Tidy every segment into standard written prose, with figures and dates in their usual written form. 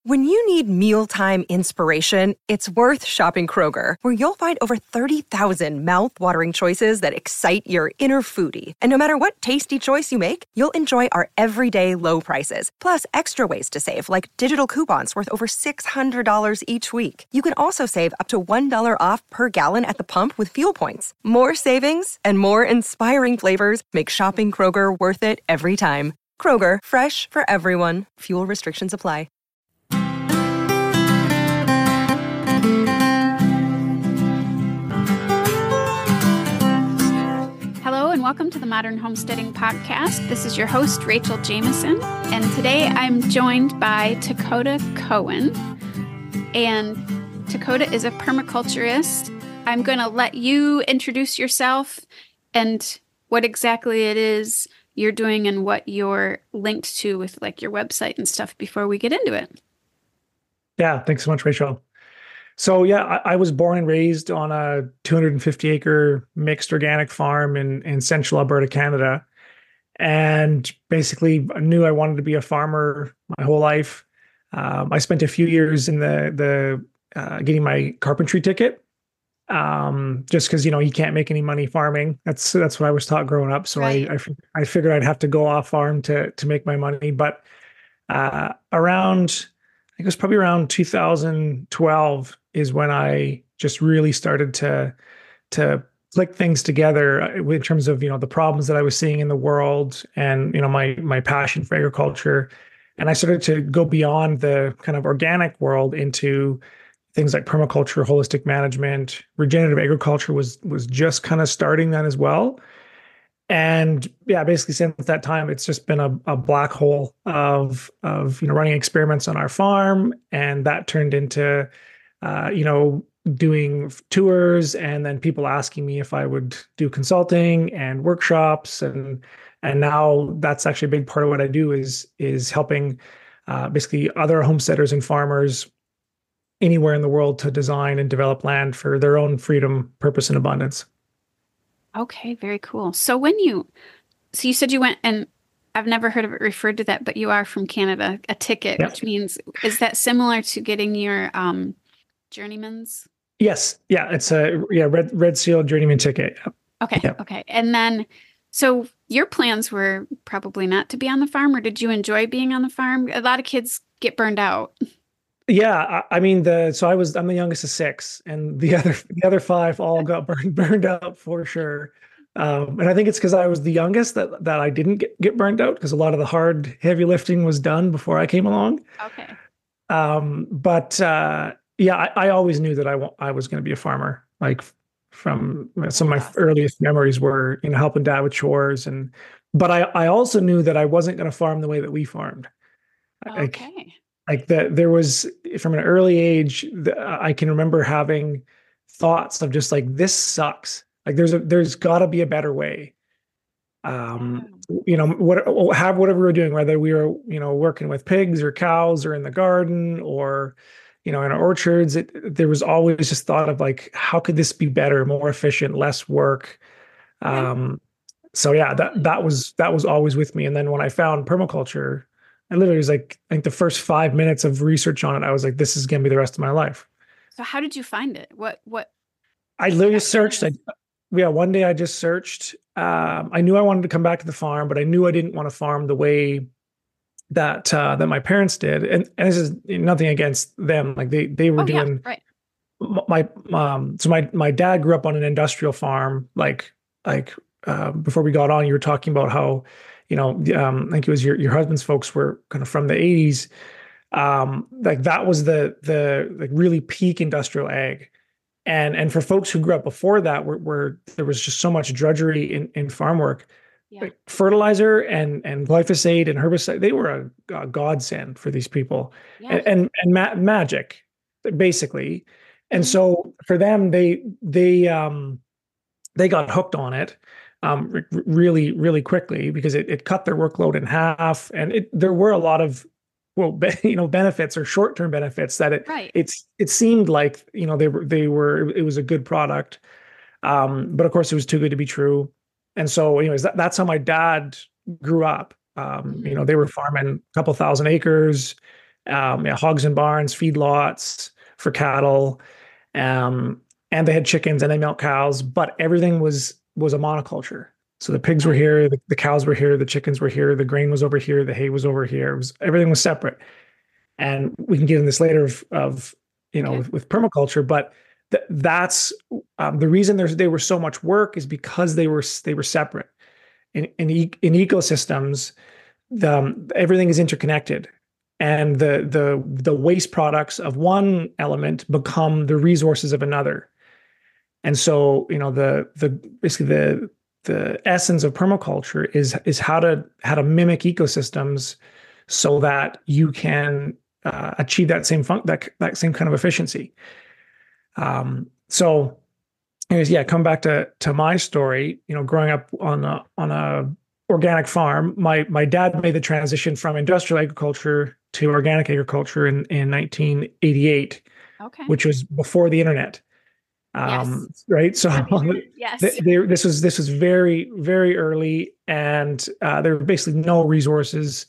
When you need mealtime inspiration, it's worth shopping Kroger, where you'll find over 30,000 mouth-watering choices that excite your inner foodie. And no matter what tasty choice you make, you'll enjoy our everyday low prices, plus extra ways to save, like digital coupons worth over $600 each week. You can also save up to $1 off per gallon at the pump with fuel points. More savings and more inspiring flavors make shopping Kroger worth it every time. Kroger, fresh for everyone. Fuel restrictions apply. Hello and welcome to the Modern Homesteading Podcast. This is your host, Rachel Jameson, and today I'm joined by Dakota Cohen. And Dakota is a permaculturist. I'm going to let you introduce yourself and what exactly it is you're doing and what you're linked to with like your website and stuff before we get into it. Yeah, thanks so much, Rachel. So yeah, I was born and raised on a 250-acre mixed organic farm in central Alberta, Canada. And basically I knew I wanted to be a farmer my whole life. I spent a few years in the getting my carpentry ticket, just because, you can't make any money farming. That's what I was taught growing up. So right. I figured I'd have to go off farm to make my money. But around, I think it was probably around 2012 is when I just really started to click things together in terms of, the problems that I was seeing in the world and, my passion for agriculture. And I started to go beyond the kind of organic world into things like permaculture, holistic management. Regenerative agriculture was just kind of starting then as well. And yeah, basically since that time, it's just been a black hole of running experiments on our farm, and that turned into doing tours, and then people asking me if I would do consulting and workshops, and now that's actually a big part of what I do is helping basically other homesteaders and farmers anywhere in the world to design and develop land for their own freedom, purpose, and abundance. Okay, very cool. So you said you went, and I've never heard of it referred to that, but you are from Canada, a ticket, Yep. which means, is that similar to getting your journeyman's? Yes. Yeah. It's a Red Seal journeyman ticket. Yep. Okay. Yep. Okay. And then, so your plans were probably not to be on the farm, or did you enjoy being on the farm? A lot of kids get burned out. Yeah, I mean I'm the youngest of six, and the other five all got burned out for sure. And I think it's because I was the youngest that I didn't get burned out, because a lot of the hard, heavy lifting was done before I came along. Okay. Yeah, I always knew that I was going to be a farmer. Like from some of my earliest memories were, helping dad with chores, but I also knew that I wasn't going to farm the way that we farmed. Okay. Like that, there was, from an early age, I can remember having thoughts of just like, this sucks. Like there's got to be a better way. Have whatever we were doing, whether we were, working with pigs or cows or in the garden or, in our orchards, there was always just thought of like, how could this be better, more efficient, less work? So yeah, that was always with me. And then when I found permaculture, I literally was like, I think the first 5 minutes of research on it, I was like, this is going to be the rest of my life. So how did you find it? What? I literally searched. One day I just searched. I knew I wanted to come back to the farm, but I knew I didn't want to farm the way that my parents did. And this is nothing against them. Like they were doing. Yeah, right. My dad grew up on an industrial farm. Like before we got on, you were talking about how, I think it was your husband's folks were kind of from the 80s. Like that was the like really peak industrial ag. And for folks who grew up before that, where there was just so much drudgery in farm work, like fertilizer and glyphosate and herbicide, they were a godsend for these people, and magic, basically. And so for them, they got hooked on it. Really, really quickly, because it cut their workload in half, and there were a lot of benefits or short-term benefits that it seemed like it was a good product, but of course it was too good to be true. And so, anyways, that's how my dad grew up. They were farming a couple thousand acres. Yeah, hogs and barns, feedlots for cattle, and they had chickens and they milked cows, but everything was a monoculture. So the pigs were here, the cows were here, the chickens were here, the grain was over here, the hay was over here. It was everything was separate. And we can get in this later of with permaculture, but that's the reason they were so much work is because they were separate. In ecosystems, everything is interconnected, and the waste products of one element become the resources of another. And so, basically the essence of permaculture is how to mimic ecosystems so that you can achieve that same that same kind of efficiency. So, anyways, yeah, come back to my story. Growing up on a organic farm, my dad made the transition from industrial agriculture to organic agriculture in 1988, which was before the internet. Yes. Right. So yes. This was very, very early, and there were basically no resources,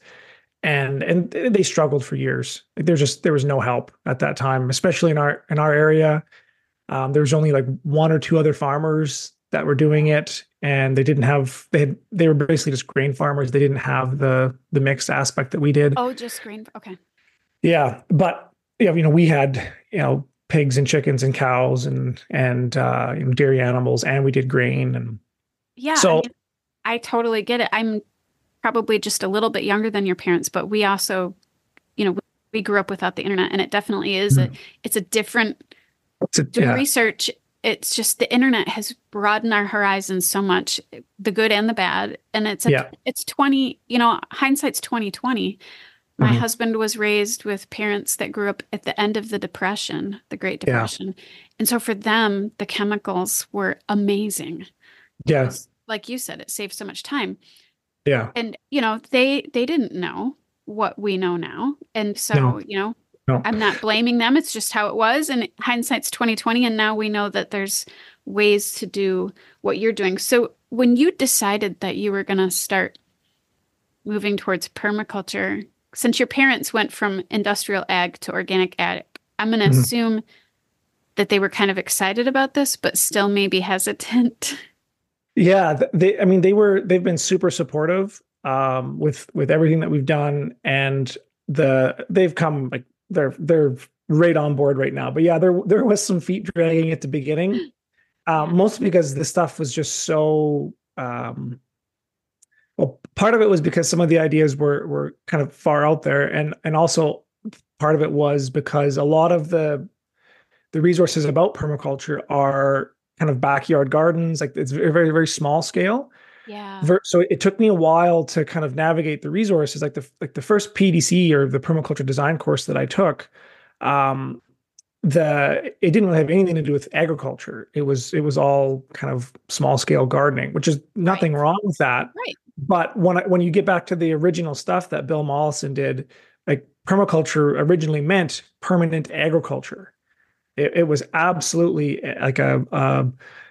and they struggled for years. Like there was no help at that time, especially in our area. There was only like one or two other farmers that were doing it, and they were basically just grain farmers. They didn't have the mixed aspect that we did. Oh, just grain. Okay. Yeah, but we had pigs and chickens and cows and dairy animals, and we did grain. And yeah, so I totally get it. I'm probably just a little bit younger than your parents, but we also, we grew up without the internet, and it definitely is it's a different research. It's just the internet has broadened our horizons so much, the good and the bad. And it's 20, hindsight's 2020. My husband was raised with parents that grew up at the end of the Depression, the Great Depression. Yeah. And so for them, the chemicals were amazing. Yes. Like you said, it saved so much time. Yeah. And, they didn't know what we know now. And so, No. I'm not blaming them. It's just how it was. And hindsight's 2020. And now we know that there's ways to do what you're doing. So when you decided that you were going to start moving towards permaculture, since your parents went from industrial ag to organic ag, I'm going to assume that they were kind of excited about this, but still maybe hesitant. Yeah, they've been super supportive with everything that we've done, and they've come like they're right on board right now. But yeah, there was some feet dragging at the beginning, mostly because the stuff was just so. Well, part of it was because some of the ideas were kind of far out there, and also part of it was because a lot of the resources about permaculture are kind of backyard gardens, like it's very, very small scale. Yeah. So it took me a while to kind of navigate the resources. Like the first PDC, or the permaculture design course that I took, it didn't really have anything to do with agriculture. It was all kind of small scale gardening, which is nothing wrong with that. Right. But when you get back to the original stuff that Bill Mollison did, like permaculture originally meant permanent agriculture. It was absolutely like a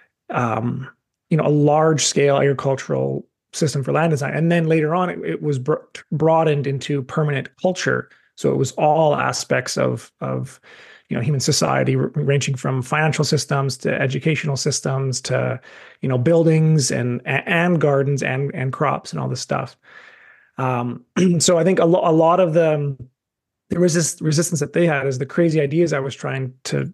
large scale agricultural system for land design. And then later on, it was broadened into permanent culture. So it was all aspects of human society, ranging from financial systems to educational systems to buildings and gardens and crops and all this stuff. So I think a lot of the resistance that they had is the crazy ideas I was trying to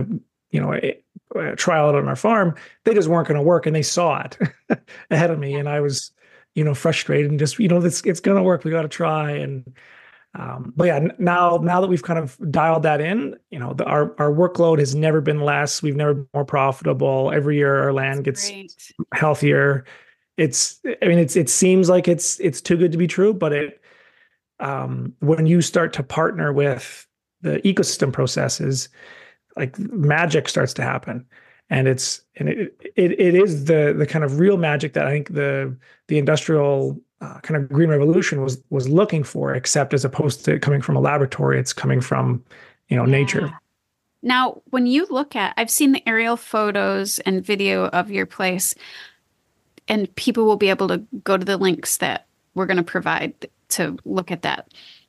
try out on our farm. They just weren't going to work, and they saw it ahead of me, and I was frustrated and just it's going to work. We got to try. And but yeah, now that we've kind of dialed that in, our workload has never been less. We've never been more profitable. Every year our land gets healthier. It seems like it's too good to be true, but when you start to partner with the ecosystem processes, like magic starts to happen. And it is the kind of real magic that I think the industrial kind of green revolution was looking for, except as opposed to coming from a laboratory, it's coming from nature. Now, when you look at, I've seen the aerial photos and video of your place, and people will be able to go to the links that we're going to provide to look at that.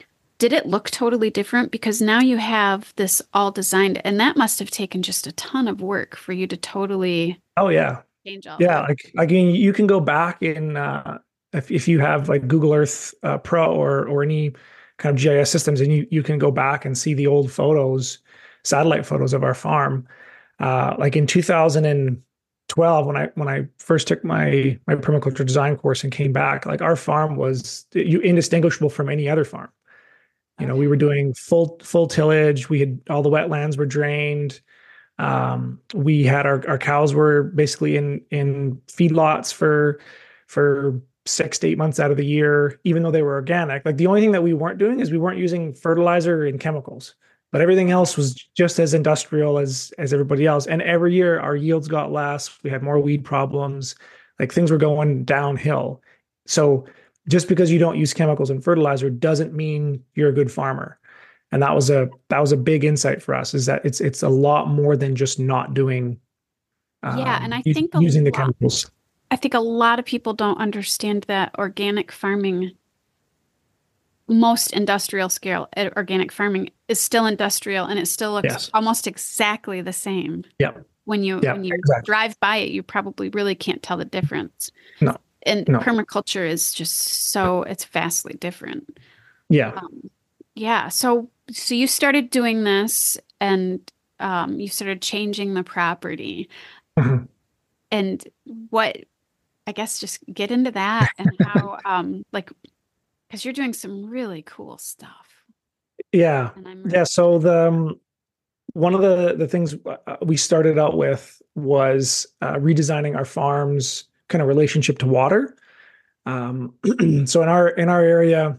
did it look totally different? Because now you have this all designed, and that must have taken just a ton of work for you to totally Oh yeah. change all Yeah. that. Like again, you can go back in, if you have like Google Earth Pro or any kind of GIS systems, and you can go back and see the old photos, satellite photos of our farm. Like in 2012, when I first took my permaculture design course and came back, like our farm was indistinguishable from any other farm. You know, we were doing full tillage. We had all the wetlands were drained. We had our cows were basically in feedlots for 6 to 8 months out of the year, even though they were organic. Like the only thing that we weren't doing is we weren't using fertilizer and chemicals, but everything else was just as industrial as everybody else. And every year our yields got less. We had more weed problems. Like things were going downhill. So just because you don't use chemicals and fertilizer doesn't mean you're a good farmer. And that was a big insight for us, is that it's a lot more than just not doing And I think using the chemicals. I think a lot of people don't understand that organic farming, most industrial scale organic farming, is still industrial, and it still looks almost exactly the same. Yeah. When you drive by it, you probably really can't tell the difference. No. And permaculture is just it's vastly different. Yeah. So you started doing this, and you started changing the property. Mm-hmm. And what, I guess, just get into that and how, because you're doing some really cool stuff. Yeah. So one of the things we started out with was redesigning our farm's kind of relationship to water. So in our area,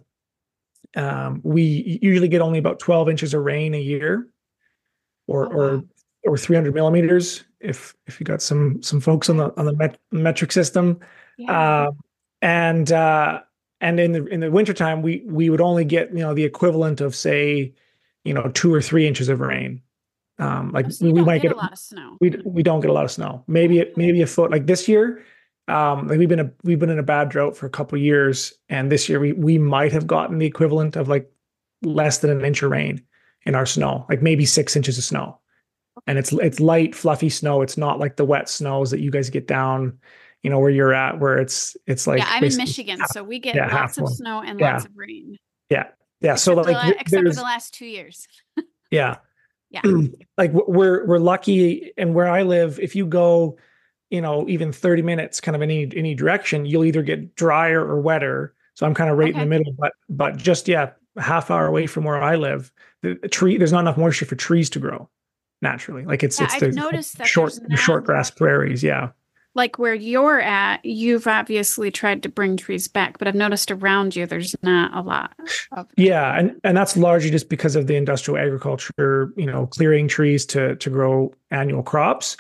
we usually get only about 12 inches of rain a year, or 300 millimeters if you got some folks on the metric system. And in the wintertime, we would only get the equivalent of, say, 2 or 3 inches of rain. We might get a lot of snow. We don't get a lot of snow. Maybe a foot. Like this year, like we've been in a bad drought for a couple of years, and this year we might have gotten the equivalent of like less than an inch of rain in our snow, like maybe 6 inches of snow. And it's light, fluffy snow. It's not like the wet snows that you guys get down, where you're at, where it's like, I'm in Michigan, so we get lots of snow and lots of rain. Yeah. So except for the last 2 years. Yeah. Like we're lucky, and where I live, if you go, even 30 minutes kind of any direction, you'll either get drier or wetter. So I'm kind of right in the middle, but just a half hour away from where I live, there's not enough moisture for trees to grow naturally. Like it's I've noticed that short grass prairies. Yeah. Like where you're at, you've obviously tried to bring trees back, but I've noticed around you, there's not a lot of. Yeah. And that's largely just because of the industrial agriculture, clearing trees to grow annual crops.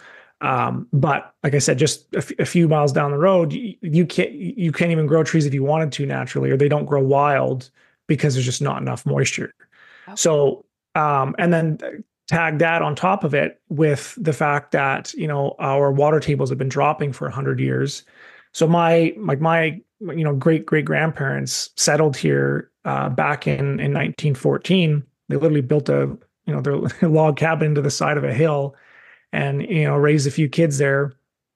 But like I said, just a few miles down the road, you can't even grow trees if you wanted to naturally, or they don't grow wild because there's just not enough moisture. Okay. So, and then tag that on top of it with the fact that, our water tables have been dropping for 100 years. So my great grandparents settled here, back in 1914. They literally built their log cabin into the side of a hill, and raised a few kids there.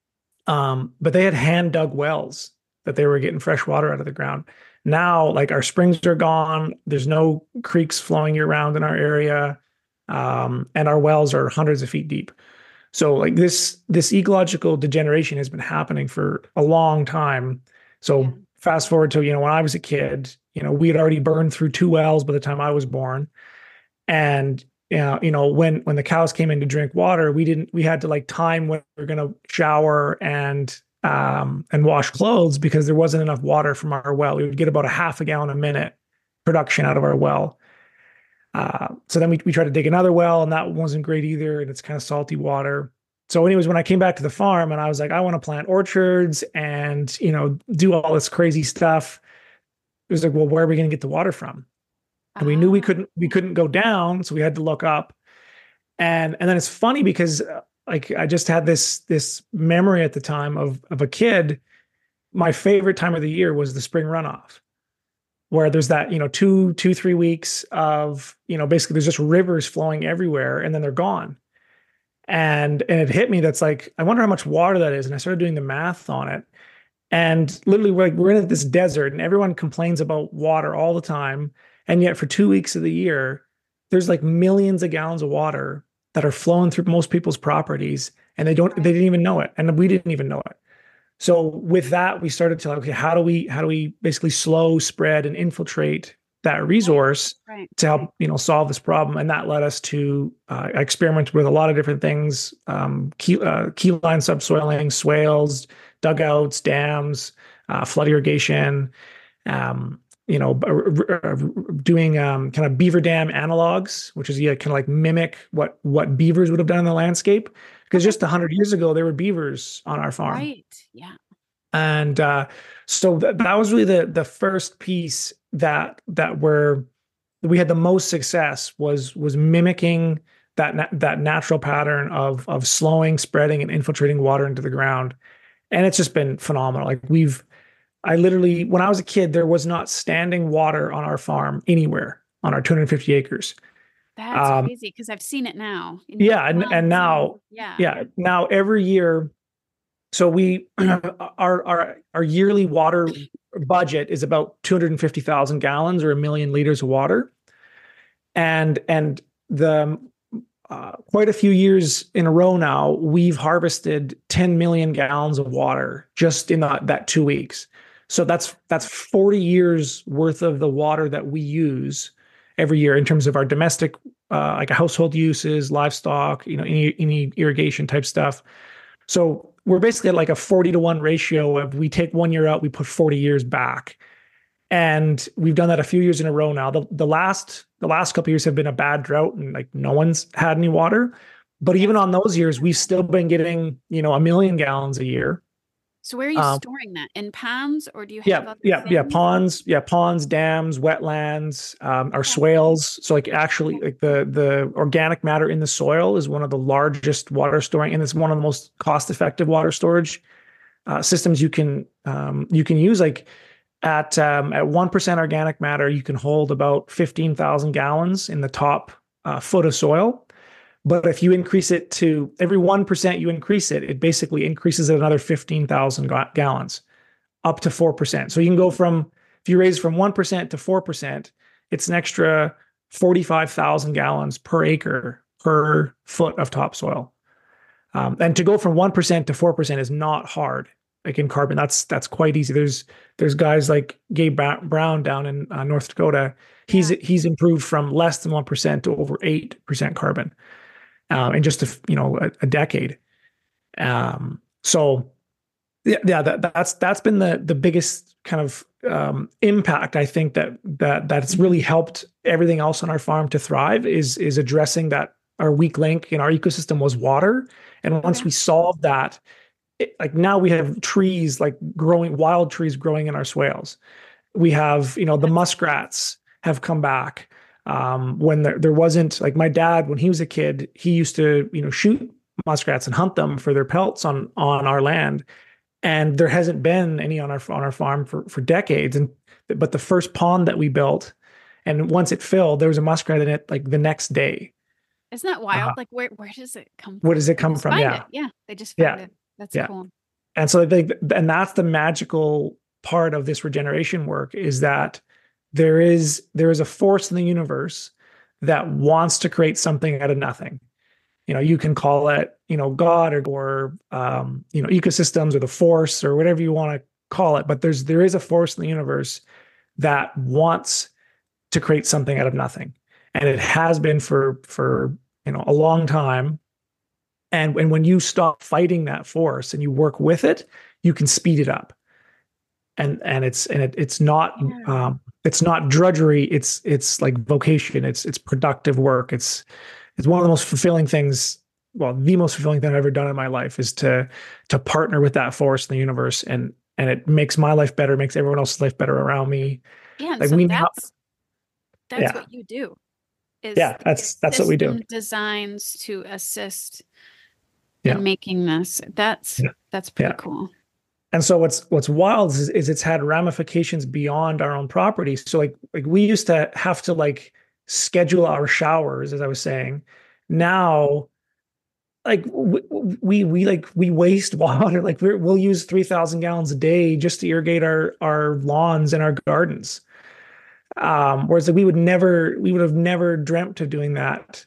But they had hand dug wells that they were getting fresh water out of the ground. Now, like, our springs are gone. There's no creeks flowing year round in our area. And our wells are hundreds of feet deep. So like this ecological degeneration has been happening for a long time. So fast forward to, when I was a kid, we had already burned through 2 wells by the time I was born. And when the cows came in to drink water, we had to like time when we were going to shower and wash clothes, because there wasn't enough water from our well. We would get about a half a gallon a minute production out of our well. So then we tried to dig another well, and that wasn't great either. And it's kind of salty water. So anyways, when I came back to the farm and I was like, I want to plant orchards and, do all this crazy stuff, it was like, well, where are we going to get the water from? And we knew we couldn't go down. So we had to look up. And then it's funny because like I just had this memory at the time of a kid. My favorite time of the year was the spring runoff. where there's that, 3 weeks of, basically there's just rivers flowing everywhere and then they're gone. And it hit me, that's like, I wonder how much water that is. And I started doing the math on it. And literally we're in this desert and everyone complains about water all the time. And yet for 2 weeks of the year, there's like millions of gallons of water that are flowing through most people's properties and they didn't even know it. And we didn't even know it. So with that, we started to like, okay, how do we basically slow, spread, and infiltrate that resource to help, solve this problem? And that led us to experiment with a lot of different things: keyline subsoiling, swales, dugouts, dams, flood irrigation. Doing kind of beaver dam analogs, which is kind of like mimic what beavers would have done in the landscape. Because just 100 years ago, there were beavers on our farm. Right. Yeah. And so that was really the first piece that we had the most success was mimicking that natural pattern of slowing, spreading, and infiltrating water into the ground. And it's just been phenomenal. Like I literally, when I was a kid, there was not standing water on our farm anywhere on our 250 acres. That's crazy, because I've seen it now. Yeah. And now, now every year, so our yearly water budget is about 250,000 gallons or 1 million liters of water. And the quite a few years in a row now, we've harvested 10 million gallons of water just in that 2 weeks. So that's 40 years worth of the water that we use every year in terms of our domestic, like household uses, livestock, any irrigation type stuff. So we're basically at like a 40-to-1 ratio of we take 1 year out, we put 40 years back. And we've done that a few years in a row now. The last couple of years have been a bad drought and like no one's had any water. But even on those years, we've still been getting, 1 million gallons a year. So where are you storing that? In ponds, or do you have other things? Ponds, dams, wetlands, our swales. So like actually like the organic matter in the soil is one of the largest water storing, and it's one of the most cost-effective water storage systems you can use. Like at 1% organic matter, you can hold about 15,000 gallons in the top foot of soil. But if you increase it to every 1% you increase it, it basically increases it another 15,000 gallons up to 4%. So you can go if you raise from 1% to 4%, it's an extra 45,000 gallons per acre per foot of topsoil. And to go from 1% to 4% is not hard. Like in carbon, that's quite easy. There's guys like Gabe Brown down in North Dakota. He's improved from less than 1% to over 8% carbon. In just a decade. So that's been the biggest kind of impact, I think, that's really helped everything else on our farm to thrive is addressing that our weak link in our ecosystem was water. And once we solved that, like now we have trees like wild trees growing in our swales. We have, the muskrats have come back. When there wasn't, like my dad, when he was a kid, he used to, shoot muskrats and hunt them for their pelts on our land. And there hasn't been any on our farm for decades. But the first pond that we built, and once it filled, there was a muskrat in it like the next day. Isn't that wild? Like where does it come from? Where does it come from? Yeah. They just found it. That's cool. And so and that's the magical part of this regeneration work, is that there is a force in the universe that wants to create something out of nothing. You can call it, God or ecosystems or the force or whatever you want to call it. But there is a force in the universe that wants to create something out of nothing. And it has been for a long time. And when you stop fighting that force and you work with it, you can speed it up. And it's not drudgery. It's like vocation. It's productive work. It's one of the most fulfilling things. Well, the most fulfilling thing I've ever done in my life is to partner with that force in the universe, and it makes my life better, makes everyone else's life better around me. Yeah, and like that's what you do. That's what we do. Designs to assist in making this. That's pretty cool. And so what's wild is it's had ramifications beyond our own property. So like we used to have to like schedule our showers, as I was saying. Now, like we waste water. Like we'll use 3,000 gallons a day just to irrigate our lawns and our gardens. Whereas like we would have never dreamt of doing that,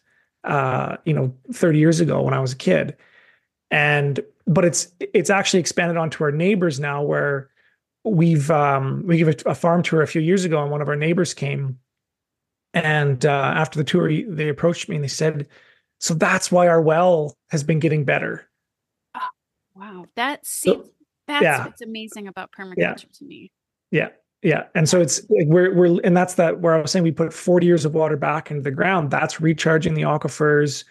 30 years ago when I was a kid. But it's actually expanded onto our neighbors now, where we gave a farm tour a few years ago, and one of our neighbors came, and after the tour, they approached me and they said, "So that's why our well has been getting better." Oh, wow, that's yeah, what's amazing about yeah, permaculture to me. yeah, yeah. And so it's like and that's where I was saying we put 40 years of water back into the ground. That's recharging the aquifers.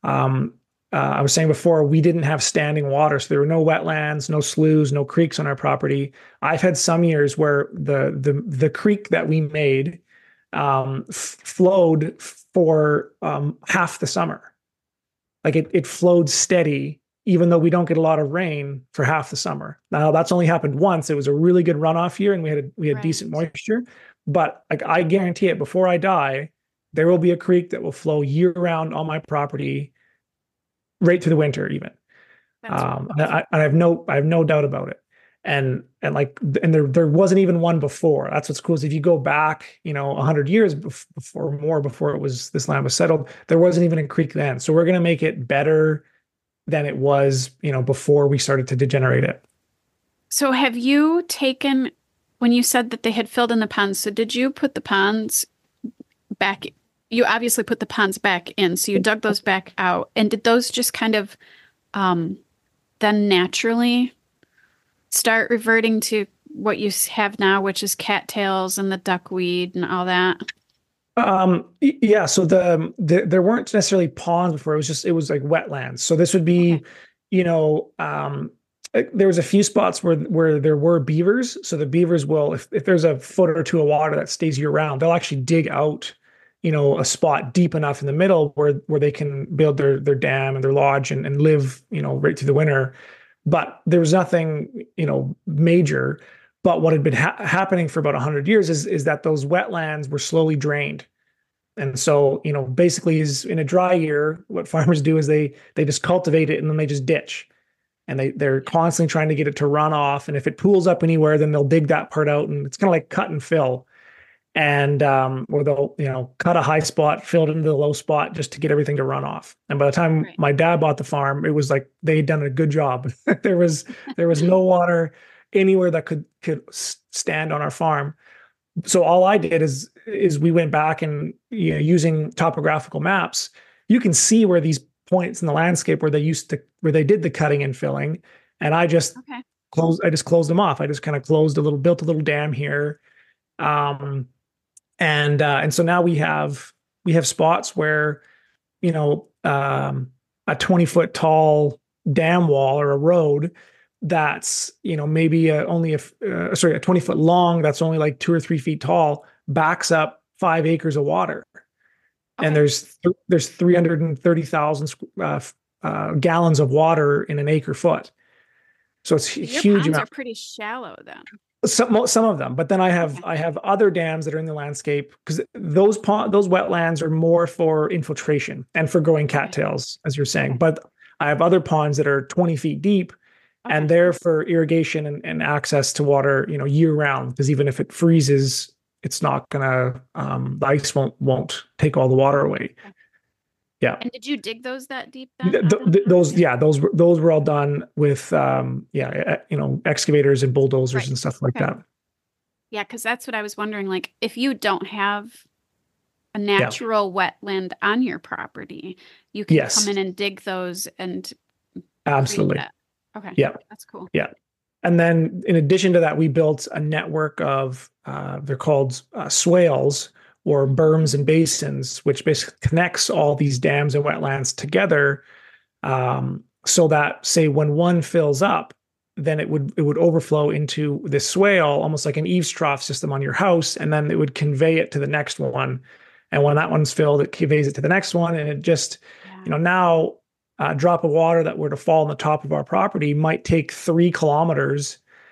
I was saying before, we didn't have standing water, so there were no wetlands, no sloughs, no creeks on our property. I've had some years where the creek that we made flowed for half the summer. Like it flowed steady, even though we don't get a lot of rain for half the summer. Now that's only happened once. It was a really good runoff year, and we had Right. decent moisture. But like I guarantee it, before I die, there will be a creek that will flow year round on my property, right through the winter even. That's I have no doubt about it. And there wasn't even one before. That's what's cool is if you go back, 100 years before this land was settled, there wasn't even a creek then. So we're going to make it better than it was, before we started to degenerate it. So have you taken, when you said that they had filled in the ponds, so did you put the ponds back? You obviously put the ponds back in, so you dug those back out. And did those just kind of then naturally start reverting to what you have now, which is cattails and the duckweed and all that? Yeah. So there weren't necessarily ponds before. It was like wetlands. So this would be, there was a few spots where there were beavers. So the beavers will, if there's a foot or two of water that stays year round, they'll actually dig out, a spot deep enough in the middle where they can build their dam and their lodge and live, right through the winter. But there was nothing, major. But what had been happening for about 100 years is that those wetlands were slowly drained. And so, basically is in a dry year, what farmers do is they just cultivate it and then they just ditch. And they're constantly trying to get it to run off. And if it pools up anywhere, then they'll dig that part out, and it's kind of like cut and fill. And or they'll, cut a high spot, fill it into the low spot just to get everything to run off. And by the time my dad bought the farm, it was like they had done a good job. there was no water anywhere that could stand on our farm. So all I did is we went back and, using topographical maps, you can see where these points in the landscape where they did the cutting and filling, and I just closed them off. I just kind of built a little dam here. And so now we have spots where, a 20-foot tall dam wall or a road that's, maybe only a 20-foot long, that's only like 2 or 3 feet tall, backs up 5 acres of water. Okay. And there's 330,000 gallons of water in an acre foot. So it's your huge ponds amount. Are pretty shallow then. Some of them, but then I have other dams that are in the landscape, because those wetlands are more for infiltration and for growing cattails, as you're saying. But I have other ponds that are 20 feet deep, and they're for irrigation and access to water, year round. Because even if it freezes, it's not gonna the ice won't take all the water away. Yeah. And did you dig those that deep then? Those were all done with excavators and bulldozers and stuff like that. Yeah, because that's what I was wondering. Like, if you don't have a natural wetland on your property, you can come in and dig those and absolutely. Okay. Yeah. That's cool. Yeah. And then in addition to that, we built a network of they're called swales, or berms and basins, which basically connects all these dams and wetlands together, so that, say, when one fills up, then it would overflow into this swale, almost like an eaves trough system on your house, and then it would convey it to the next one. And when that one's filled, it conveys it to the next one, and it just, now a drop of water that were to fall on the top of our property might take 3 kilometers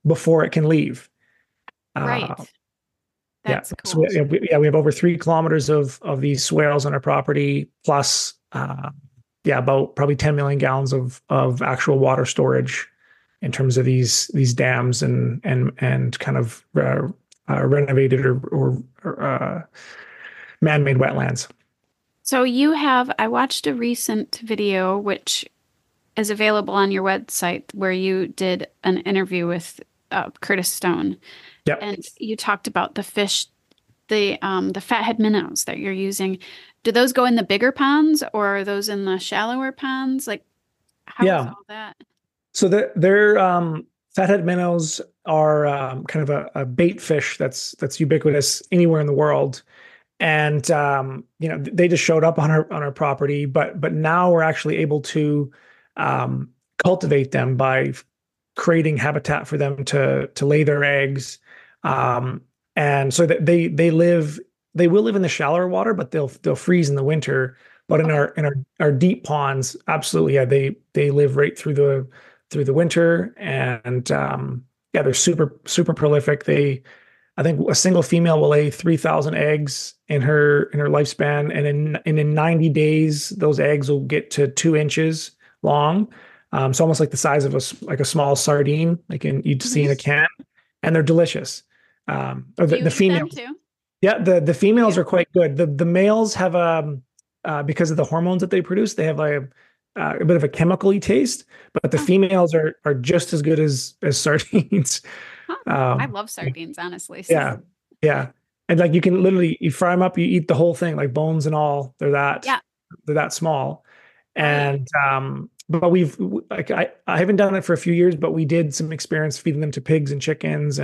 before it can leave. Right. Yeah. That's So cool. we have over 3 kilometers of these swales on our property, plus about probably 10 million gallons of actual water storage in terms of these dams and kind of renovated or man-made wetlands. So I watched a recent video, which is available on your website, where you did an interview with Curtis Stone, Yep. and you talked about the fish, the fathead minnows that you're using. Do those go in the bigger ponds, or are those in the shallower ponds? Like, how is Yeah. all that? So they're fathead minnows are kind of a bait fish that's ubiquitous anywhere in the world. And they just showed up on our property, but now we're actually able to cultivate them by creating habitat for them to lay their eggs, and so that they will live in the shallower water, but they'll freeze in the winter. But in our deep ponds, absolutely, yeah, they live right through the winter, and they're super prolific. I think a single female will lay 3,000 eggs in her lifespan, and in 90 days, those eggs will get to 2 inches long. It's almost like the size of a small sardine, like you'd see in a can, and they're delicious. Or Do you the eat them females, too? yeah, the females are quite good. The males have because of the hormones that they produce, they have a bit of a chemical-y taste, but the females are just as good as sardines. Huh. I love sardines, honestly. So. Yeah, yeah, and like you fry them up, you eat the whole thing, like bones and all. Yeah. They're that small, Right. and but I haven't done it for a few years, but we did some experience feeding them to pigs and chickens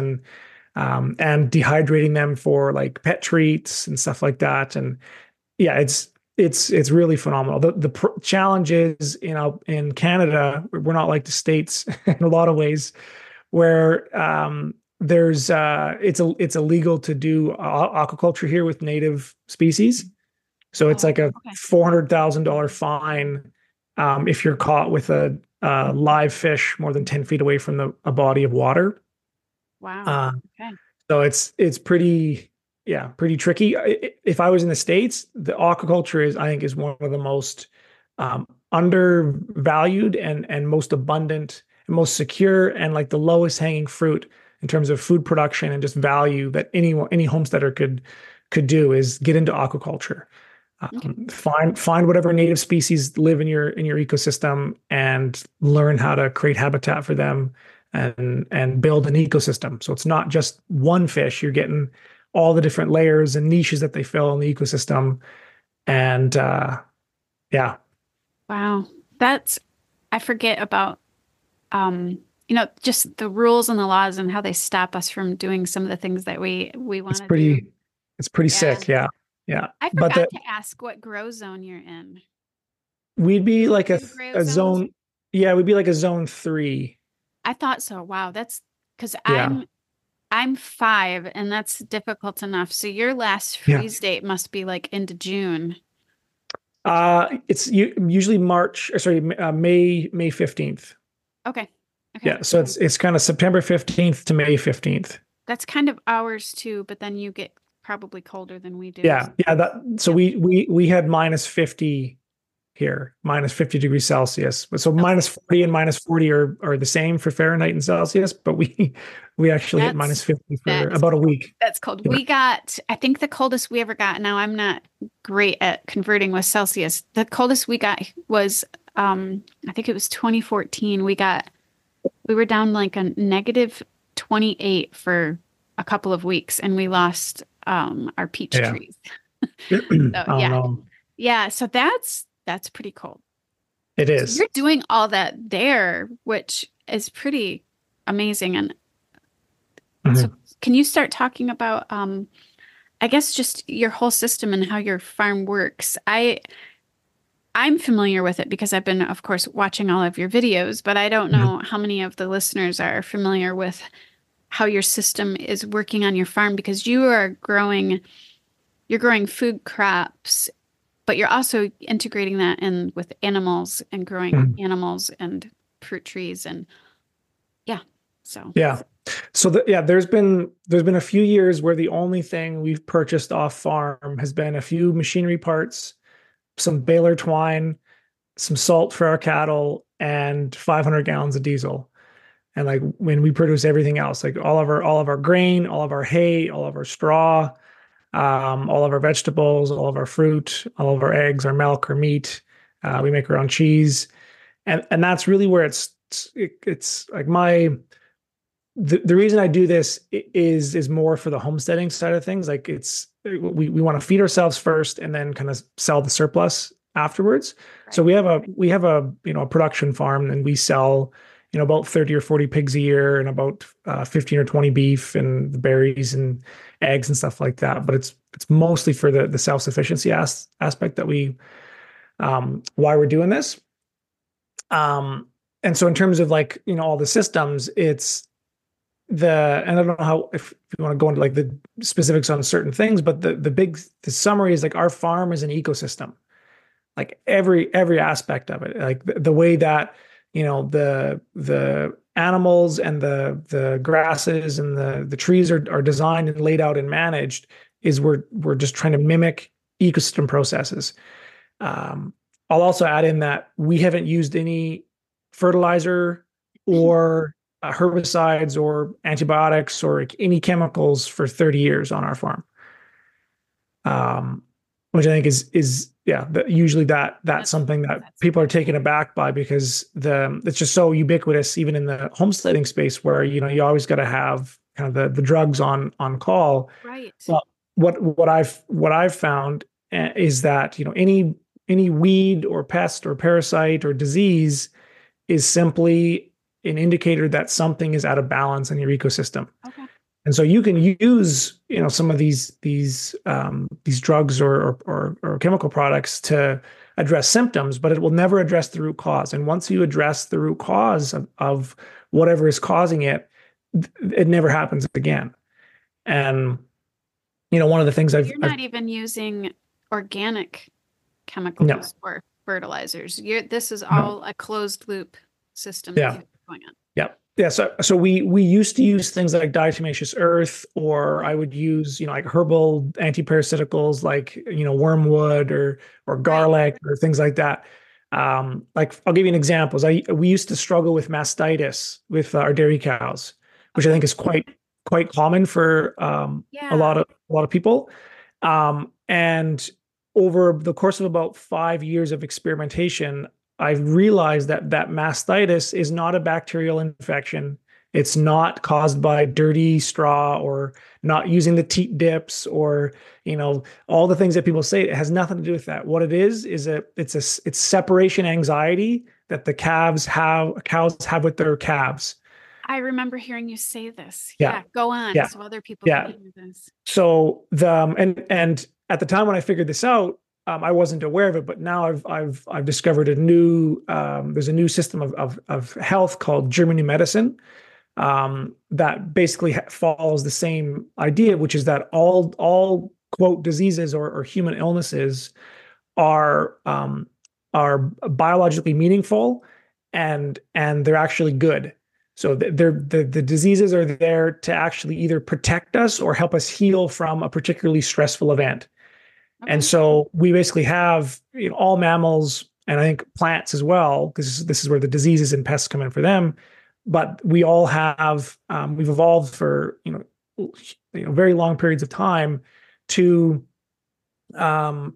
and dehydrating them for like pet treats and stuff like that. And yeah, it's really phenomenal. The challenge is, in Canada, we're not like the States in a lot of ways, where there's it's illegal to do aquaculture here with native species. So it's like a $400,000 fine if you're caught with a live fish more than 10 feet away from a body of water. Wow. Okay. So it's pretty tricky. If I was in the States, the aquaculture I think is one of the most undervalued and most abundant and most secure, and like the lowest hanging fruit in terms of food production and just value that any homesteader could do is get into aquaculture. Find whatever native species live in your ecosystem and learn how to create habitat for them and build an ecosystem. So it's not just one fish. You're getting all the different layers and niches that they fill in the ecosystem. And yeah. Wow. I forget about, just the rules and the laws and how they stop us from doing some of the things that we want to do. It's pretty sick. Yeah. Yeah. I forgot to ask what grow zone you're in. We'd be like a zone. Yeah. We'd be like a zone 3. I thought so. Wow. That's because I'm 5, and that's difficult enough. So your last freeze date must be like into June. It's usually May 15th. Okay. Yeah, so it's kind of September 15th to May 15th. That's kind of ours too, but then you get probably colder than we do. Yeah. So we had -50 here, -50 degrees Celsius. So -40 and -40 are the same for Fahrenheit and Celsius, but we actually hit -50 for about a week. That's cold. Yeah. I think the coldest we ever got. Now I'm not great at converting with Celsius. The coldest we got was I think it was 2014. We were down like a -28 for a couple of weeks, and we lost our peach trees. So, no. Yeah. So that's pretty cold. It is. So you're doing all that there, which is pretty amazing. And so can you start talking about, I guess, just your whole system and how your farm works? I'm familiar with it because I've been, of course, watching all of your videos, but I don't know how many of the listeners are familiar with how your system is working on your farm, because you're growing food crops, but you're also integrating that in with animals and growing animals and fruit trees. And yeah. So there's been a few years where the only thing we've purchased off farm has been a few machinery parts, some baler twine, some salt for our cattle, and 500 gallons of diesel. And like when we produce everything else, like all of our grain, all of our hay, all of our straw, all of our vegetables, all of our fruit, all of our eggs, our milk, our meat. We make our own cheese, and that's really where it's like the reason I do this is more for the homesteading side of things. Like we want to feed ourselves first and then kind of sell the surplus afterwards. Right. So we have a a production farm, and we sell about 30 or 40 pigs a year and about 15 or 20 beef and the berries and eggs and stuff like that. But it's mostly for the self-sufficiency aspect that why we're doing this. And so in terms of like, all the systems, and I don't know how, if you want to go into like the specifics on certain things, but the summary is like our farm is an ecosystem, like every aspect of it, like the way that, the animals and the grasses and the trees are designed and laid out and managed is we're just trying to mimic ecosystem processes. I'll also add in that we haven't used any fertilizer or herbicides or antibiotics or any chemicals for 30 years on our farm. Which I think is usually that's something that people are taken aback by, because it's just so ubiquitous, even in the homesteading space, where you always got to have kind of the drugs on call. Right. Well, what I've found is that any weed or pest or parasite or disease is simply an indicator that something is out of balance in your ecosystem. Okay. And so you can use, some of these drugs or chemical products to address symptoms, but it will never address the root cause. And once you address the root cause of whatever is causing it, it never happens again. And one of the things you're not even using organic chemicals or fertilizers. This is all a closed loop system that's going on. Yeah. So we used to use things like diatomaceous earth, or I would use, like herbal antiparasiticals like, wormwood or garlic or things like that. Like I'll give you an example. We used to struggle with mastitis with our dairy cows, which I think is quite common for a lot of people. And over the course of about 5 years of experimentation, I've realized that mastitis is not a bacterial infection. It's not caused by dirty straw or not using the teat dips or, all the things that people say. It has nothing to do with that. What it is it's separation anxiety that the cows have with their calves. I remember hearing you say this. Yeah. Go on. Yeah. So other people can hear this. So and at the time when I figured this out, I wasn't aware of it, but now I've discovered there's a new system of health called German New Medicine that basically follows the same idea, which is that all quote diseases or human illnesses are biologically meaningful and they're actually good. So the diseases are there to actually either protect us or help us heal from a particularly stressful event. Okay. And so we basically have all mammals, and I think plants as well, because this is where the diseases and pests come in for them. But we all have we've evolved for very long periods of time to have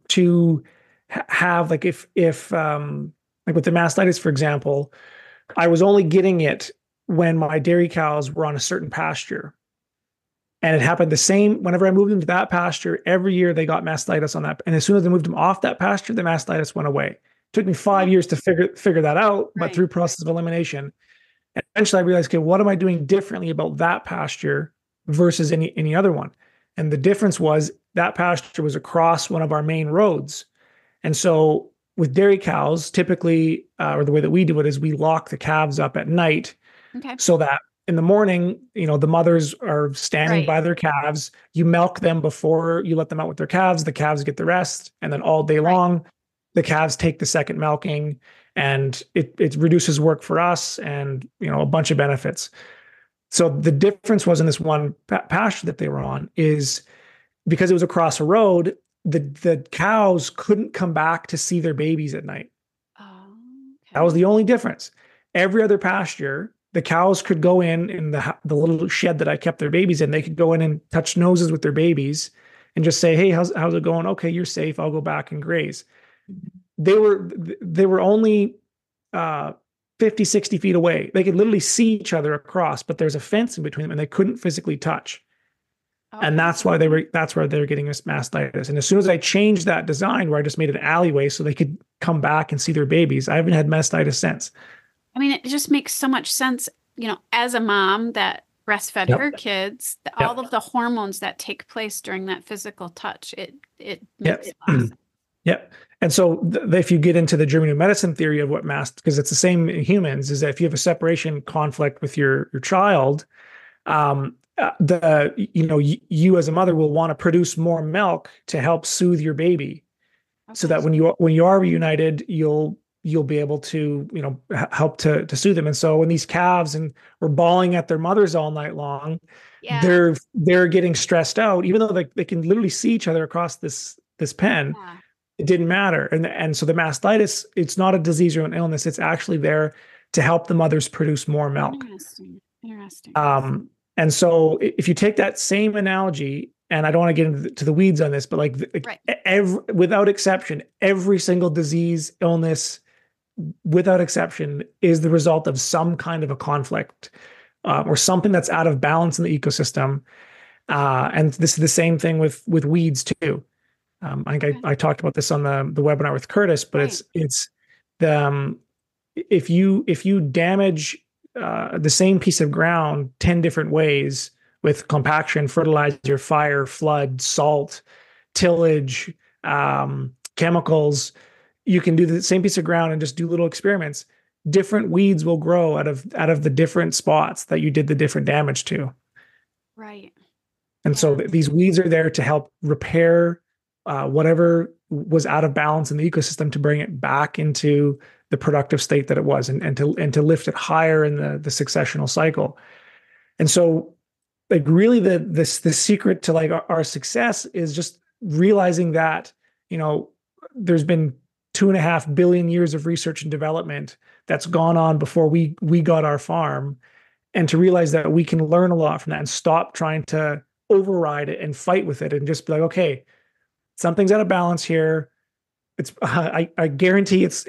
like if like with the mastitis, for example, I was only getting it when my dairy cows were on a certain pasture. And it happened the same whenever I moved them to that pasture. Every year they got mastitis on that. And as soon as I moved them off that pasture, the mastitis went away. It took me 5 years to figure that out, but through process of elimination. And eventually I realized, okay, what am I doing differently about that pasture versus any other one? And the difference was that pasture was across one of our main roads. And so with dairy cows, typically, or the way that we do it is we lock the calves up at night so that in the morning, the mothers are standing by their calves. You milk them before you let them out with their calves. The calves get the rest. And then all day long, the calves take the second milking, and it reduces work for us and, a bunch of benefits. So the difference was in this one pasture that they were on is because it was across a road, the cows couldn't come back to see their babies at night. Oh, That was okay. the only difference. Every other pasture, the cows could go in the little shed that I kept their babies in. They could go in and touch noses with their babies and just say, "Hey, how's it going? Okay, you're safe. I'll go back and graze." They were only 50, 60 feet away. They could literally see each other across, but there's a fence in between them and they couldn't physically touch. And Okay. that's why they were getting this mastitis. And as soon as I changed that design where I just made an alleyway so they could come back and see their babies, I haven't had mastitis since. I mean, it just makes so much sense, as a mom that breastfed Yep. her kids, Yep. all of the hormones that take place during that physical touch, it Yep. makes a lot of sense. Yep. And so if you get into the German new medicine theory of what because it's the same in humans, is that if you have a separation conflict with your child, you as a mother will want to produce more milk to help soothe your baby, so Okay. that when you are reunited, you'll be able to help to soothe them. And so when these calves and were bawling at their mothers all night long, Yeah. they're getting stressed out, even though they can literally see each other across this pen. Yeah. It didn't matter. And so the mastitis, it's not a disease or an illness. It's actually there to help the mothers produce more milk. Interesting. Interesting. And so if you take that same analogy, and I don't want to get into the weeds on this, but Right. without exception, every single disease, illness, without exception, is the result of some kind of a conflict or something that's out of balance in the ecosystem. And this is the same thing with weeds too. I think I talked about this on the webinar with Curtis, but Right. it's the if you damage the same piece of ground 10 different ways with compaction, fertilizer, fire, flood, salt, tillage, chemicals, you can do the same piece of ground and just do little experiments. Different weeds will grow out of the different spots that you did the different damage to. Right. And so these weeds are there to help repair whatever was out of balance in the ecosystem to bring it back into the productive state that it was, and to lift it higher in the successional cycle. And so, like, really, the secret to like our success is just realizing that there's been 2.5 billion years of research and development that's gone on before we got our farm, and to realize that we can learn a lot from that and stop trying to override it and fight with it, and just be like, okay, something's out of balance here. It's I guarantee it's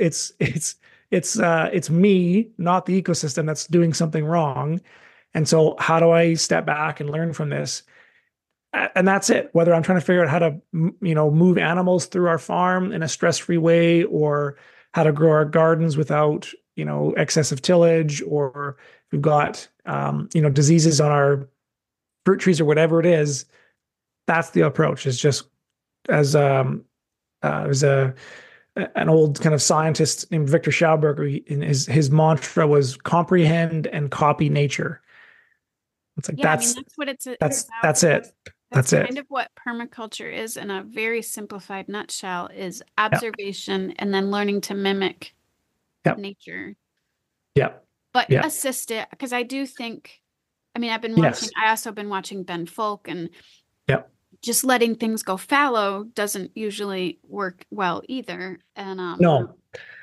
me, not the ecosystem, that's doing something wrong. And so how do I step back and learn from this? And that's it. Whether I'm trying to figure out how to move animals through our farm in a stress-free way, or how to grow our gardens without excessive tillage, or if we've got diseases on our fruit trees or whatever it is, that's the approach. It's just as there's an old kind of scientist named Victor Schauberger, and his mantra was comprehend and copy nature. It's like, I mean, that's what it's it. That's kind of what permaculture is in a very simplified nutshell, is observation and then learning to mimic nature. But assist it, because I do think, I've been watching, I also been watching Ben Folk, and just letting things go fallow doesn't usually work well either. And no.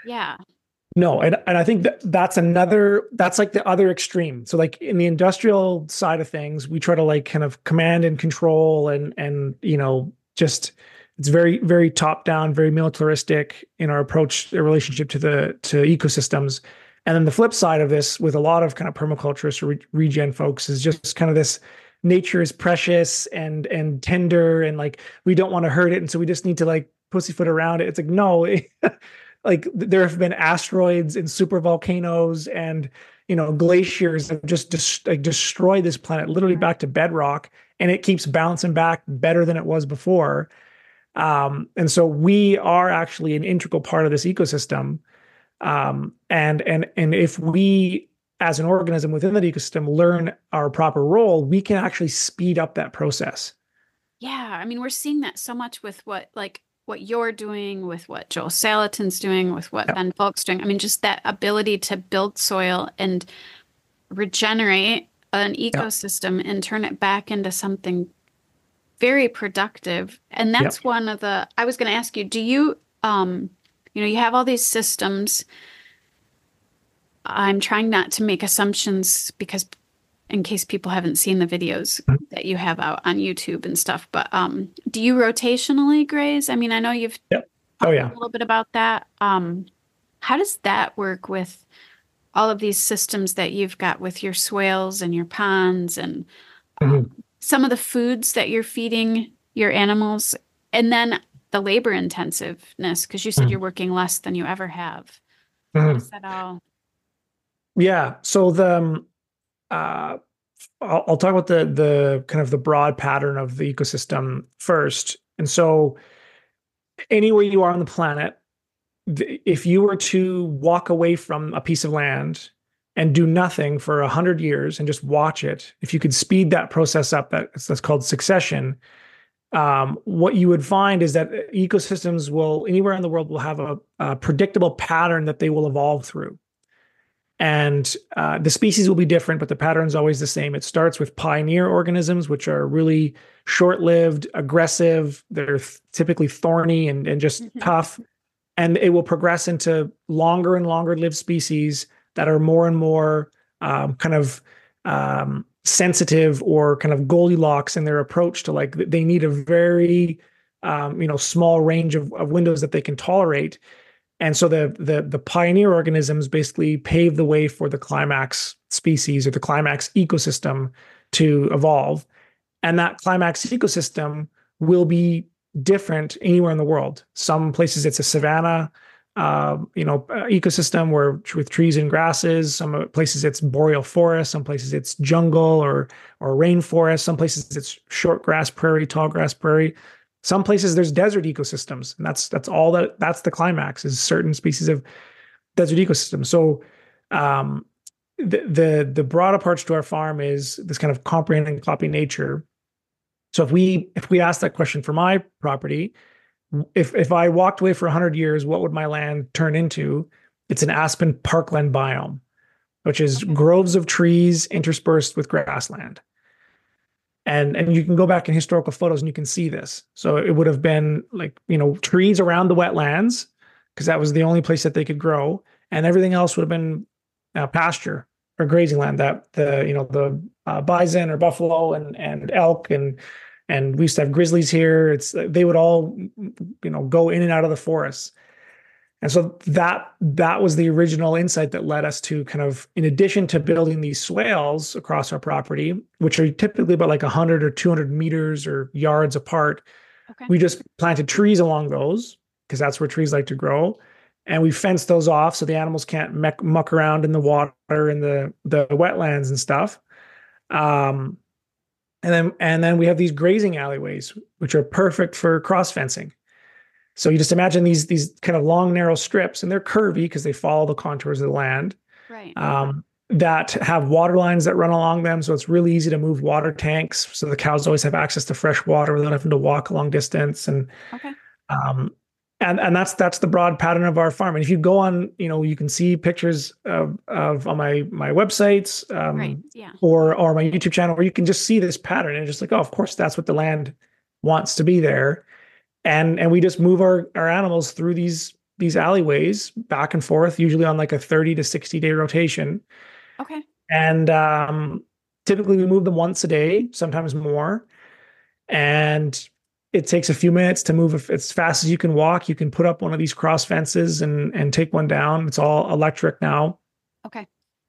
And I think that's like the other extreme. So like in the industrial side of things, we try to like kind of command and control and just, it's very, very top down, very militaristic in our approach, the relationship to ecosystems. And then the flip side of this, with a lot of kind of permaculturists or regen folks, is just kind of this: nature is precious and tender, and like we don't want to hurt it, and so we just need to like pussyfoot around it. It's like, no. Like there have been asteroids and super volcanoes and glaciers that just destroy this planet literally back to bedrock, and it keeps bouncing back better than it was before. And so we are actually an integral part of this ecosystem. And if we, as an organism within that ecosystem, learn our proper role, we can actually speed up that process. Yeah, we're seeing that so much with what you're doing, with what Joel Salatin's doing, with what Ben Folk's doing. Just that ability to build soil and regenerate an ecosystem and turn it back into something very productive. And that's one of the, I was going to ask you, do you, you have all these systems. I'm trying not to make assumptions because in case people haven't seen the videos that you have out on YouTube and stuff, but do you rotationally graze? I mean, I know you've talked a little bit about that. How does that work with all of these systems that you've got with your swales and your ponds and some of the foods that you're feeding your animals, and then the labor intensiveness, because you said you're working less than you ever have. How does that all? Yeah. So I'll talk about the kind of the broad pattern of the ecosystem first. And so anywhere you are on the planet, if you were to walk away from a piece of land and do nothing for 100 years and just watch it, if you could speed that process up, that's called succession. What you would find is that ecosystems anywhere in the world will have a predictable pattern that they will evolve through. And the species will be different, but the pattern's always the same. It starts with pioneer organisms, which are really short-lived, aggressive. They're typically thorny and just tough. And it will progress into longer and longer lived species that are more and more sensitive or kind of Goldilocks in their approach to, like, they need a very small range of windows that they can tolerate. And so the pioneer organisms basically pave the way for the climax species or the climax ecosystem to evolve. And that climax ecosystem will be different anywhere in the world. Some places it's a savanna, ecosystem with trees and grasses. Some places it's boreal forest. Some places it's jungle or rainforest. Some places it's short grass prairie, tall grass prairie. Some places there's desert ecosystems, and that's that's the climax, is certain species of desert ecosystems. So the broad approach to our farm is this kind of comprehending copy nature. So if we ask that question for my property, if I walked away for 100 years, what would my land turn into? It's an aspen parkland biome, which is groves of trees interspersed with grassland. And you can go back in historical photos and you can see this. So it would have been like, trees around the wetlands, because that was the only place that they could grow. And everything else would have been pasture or grazing land, that the bison or buffalo and elk and we used to have grizzlies here. They would all, go in and out of the forests. And so that was the original insight that led us to kind of, in addition to building these swales across our property, which are typically about like 100 or 200 meters or yards apart, we just planted trees along those, because that's where trees like to grow. And we fenced those off so the animals can't muck around in the water and the wetlands and stuff. And then we have these grazing alleyways, which are perfect for cross fencing. So you just imagine these kind of long, narrow strips, and they're curvy because they follow the contours of the land, right? That have water lines that run along them. So it's really easy to move water tanks. So the cows always have access to fresh water without having to walk a long distance. And and that's the broad pattern of our farm. And if you go on, you can see pictures of on my websites, or my YouTube channel, where you can just see this pattern and just like, oh, of course, that's what the land wants to be there. And we just move our animals through these alleyways back and forth, usually on like a 30 to 60 day rotation. Okay. And typically we move them once a day, sometimes more. And it takes a few minutes to move as fast as you can walk. You can put up one of these cross fences and take one down. It's all electric now. Okay.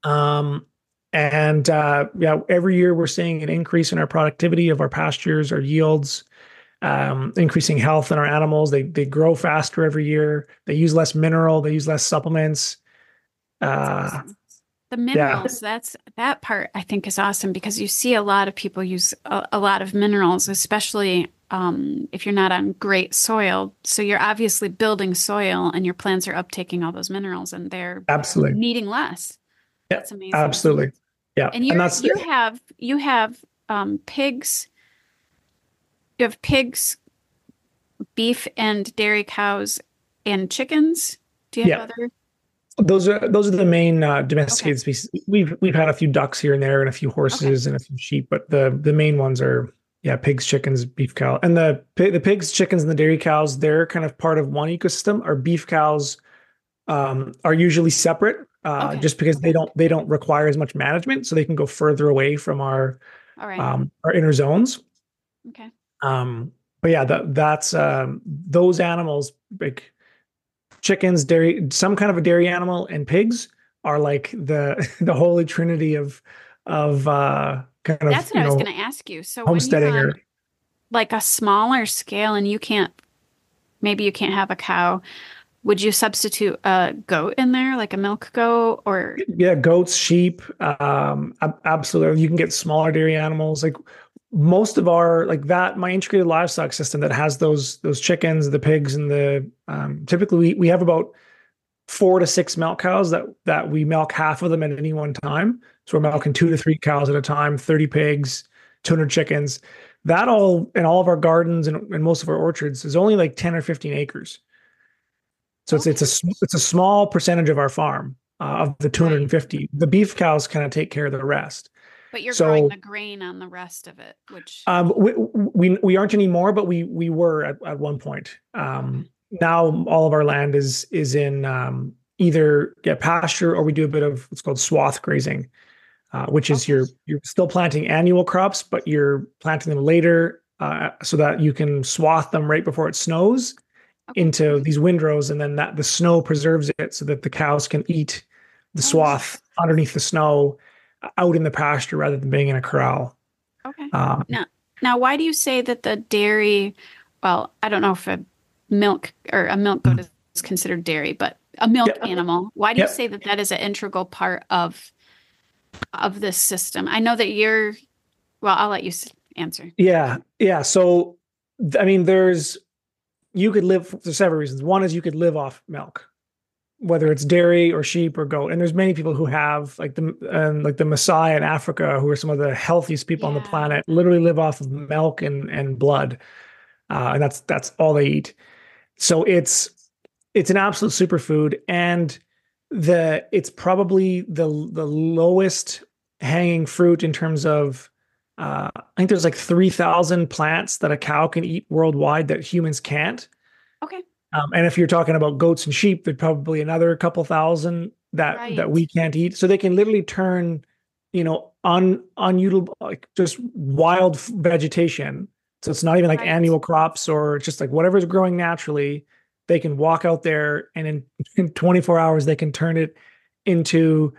Every year we're seeing an increase in our productivity of our pastures, our yields. Increasing health in our animals. They grow faster every year. They use less mineral. They use less supplements. Awesome. The minerals, that part I think is awesome, because you see a lot of people use a lot of minerals, especially if you're not on great soil. So you're obviously building soil, and your plants are uptaking all those minerals, and they're absolutely needing less. That's amazing. Absolutely. Yeah. And you have pigs. You have pigs, beef and dairy cows, and chickens. Do you have other? Those are the main domesticated species. We've had a few ducks here and there, and a few Okay. horses and a few sheep, but the main ones are, yeah, pigs, chickens, beef cow, and the pigs, chickens, and the dairy cows. They're kind of part of one ecosystem. Our beef cows are usually separate, Okay. just because they don't require as much management, so they can go further away from All right. our inner zones. Okay. But yeah, that's those animals, like chickens, dairy, some kind of a dairy animal, and pigs are like the holy trinity of kind of, That's what I was going to ask you. So when you're homesteading, on or like a smaller scale and maybe you can't have a cow, would you substitute a goat in there, like a milk goat or? yeah, goats, sheep, absolutely. You can get smaller dairy animals. Like most of our, like that, my integrated livestock system that has those chickens, the pigs, and the typically we have about 4 to 6 milk cows that we milk half of them at any one time. So we're Okay. milking 2 to 3 cows at a time, 30 pigs, 200 chickens. That all in all of our gardens and most of our orchards is only like 10 or 15 acres. So Okay. it's a small percentage of our farm, of the Right. 250. The beef cows kind of take care of the rest. But you're growing So the grain on the rest of it, which, we aren't anymore, but we were at one point. Now all of our land is in either, yeah, pasture, or we do a bit of what's called swath grazing, which is okay. you're still planting annual crops, but you're planting them later, so that you can swath them right before it snows Okay. into these windrows, and then that the snow preserves it so that the cows can eat the Oh, swath nice. underneath the snow, out in the pasture rather than being in a corral. Okay. Um, Now, why do you say that the dairy, well, I don't know if a milk goat is considered dairy, but a milk yeah, animal, why do you yeah, say that that is an integral part of this system? I know that well, I'll let you answer. yeah. So, I mean, you could live for several reasons. One is you could live off milk, whether Right. it's dairy or sheep or goat. And there's many people who have, like the Maasai in Africa, who are some of the healthiest people on the Yeah. planet, literally live off of milk and blood, and that's all they eat. So it's an absolute superfood, and it's probably the lowest hanging fruit in terms of, I think there's like 3,000 plants that a cow can eat worldwide that humans can't. Okay. And if you're talking about goats and sheep, there's probably another couple thousand that Right. we can't eat. So they can literally turn, unutilize, like just wild vegetation. So it's not even like Right. annual crops, or it's just like whatever's growing naturally. They can walk out there, and in 24 hours they can turn it into,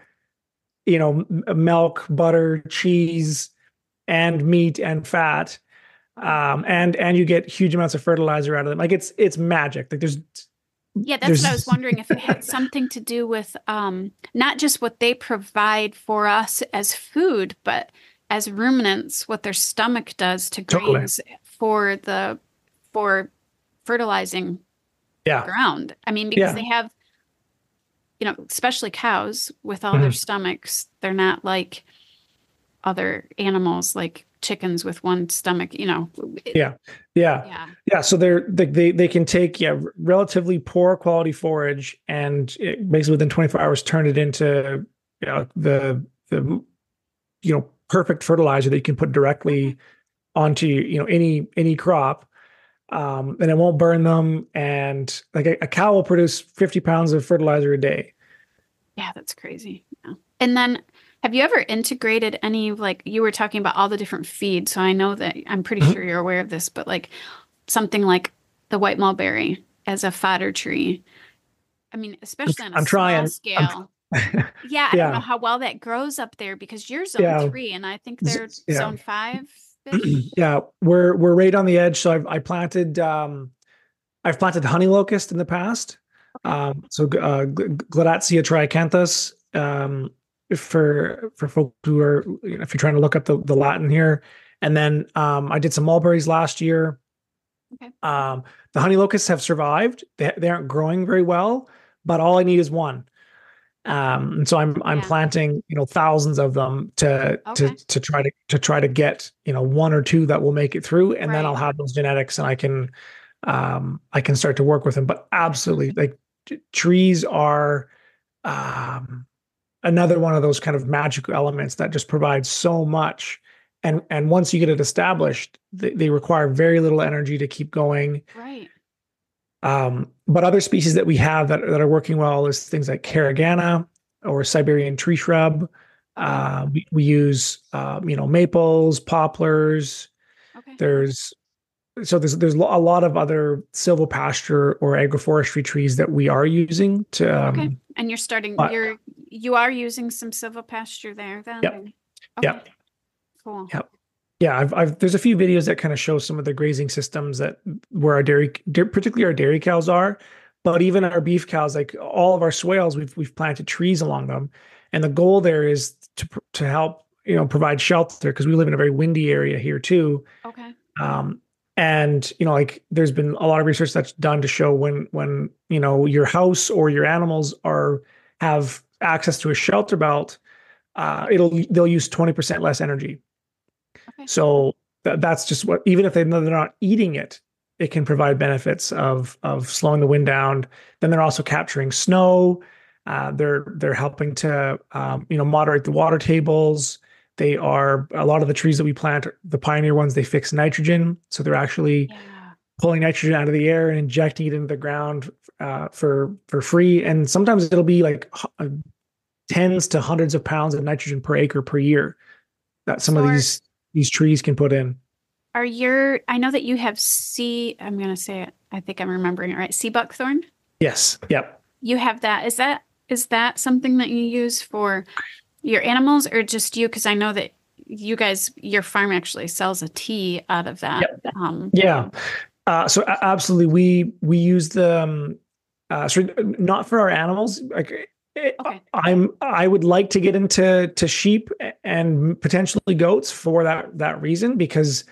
milk, butter, cheese, and meat and fat, Okay. and you get huge amounts of fertilizer out of them. Like it's magic. Like Yeah, that's what I was there's wondering if it had something to do with not just what they provide for us as food, but as ruminants, what their stomach does to totally, grains for fertilizing the yeah, ground. I mean, because yeah, they have, especially cows with all their mhm, stomachs, they're not like other animals like chickens with one stomach, yeah, yeah, yeah. yeah. So they can take, yeah, relatively poor quality forage, and it makes, within 24 hours, turn it into, the perfect fertilizer that you can put Okay. directly onto, any crop, and it won't burn them. And like a cow will produce 50 pounds of fertilizer a day. Yeah, that's crazy. Yeah. And then have you ever integrated any, like you were talking about all the different feeds, so I know that I'm pretty Mhm. sure you're aware of this, but like something like the white mulberry as a fodder tree. I mean, especially on a I'm small trying. I'm scale. Yeah, I don't know yeah, how well that grows up there because you're zone yeah, 3 and I think they're yeah. zone 5-ish. Yeah, we're right on the edge. So I've planted honey locust in the past. Okay. So Gladacia triacanthus, for folks who are, if you're trying to look up the Latin here. And then I did some mulberries last year. Okay. Um, the honey locusts have survived. They aren't growing very well, but all I need is one. And so I'm Yeah. planting, thousands of them Okay. to try to get, one or two that will make it through, and then I'll Right. have those genetics, and I can start to work with them. But absolutely, like trees are another one of those kind of magical elements that just provides so much. And once you get it established, they require very little energy to keep going. Right. But other species that we have that are working well is things like Caragana or Siberian tree shrub. We use maples, poplars. Okay. There's a lot of other silvopasture or agroforestry trees that we are using to. Okay. And you are using some silvopasture there then? Yep. Okay. Yep. Cool. Yep. Yeah, there's a few videos that kind of show some of the grazing systems where our particularly our dairy cows are, but even our beef cows, like all of our swales, we've planted trees along them, and the goal there is to help provide shelter because we live in a very windy area here too. Okay. And like there's been a lot of research that's done to show when your house or your animals have access to a shelter belt, they'll use 20% less energy. Okay. So that's just even if they're not eating it, it can provide benefits of slowing the wind down. Then they're also capturing snow. They're helping to moderate the water tables. They are a lot of the trees that we plant, the pioneer ones, they fix nitrogen. So they're actually pulling nitrogen out of the air and injecting it into the ground for free. And sometimes it'll be like tens to hundreds of pounds of nitrogen per acre per year that some of these trees can put in. I know that you have I'm going to say it, I think I'm remembering it right, sea buckthorn? Yes. Yep. You have that. Is that something that you use for your animals or just you? Because I know that your farm actually sells a tea out of that. Yep. So absolutely, we use the not for our animals. Like okay. I would like to get into sheep and potentially goats for that reason because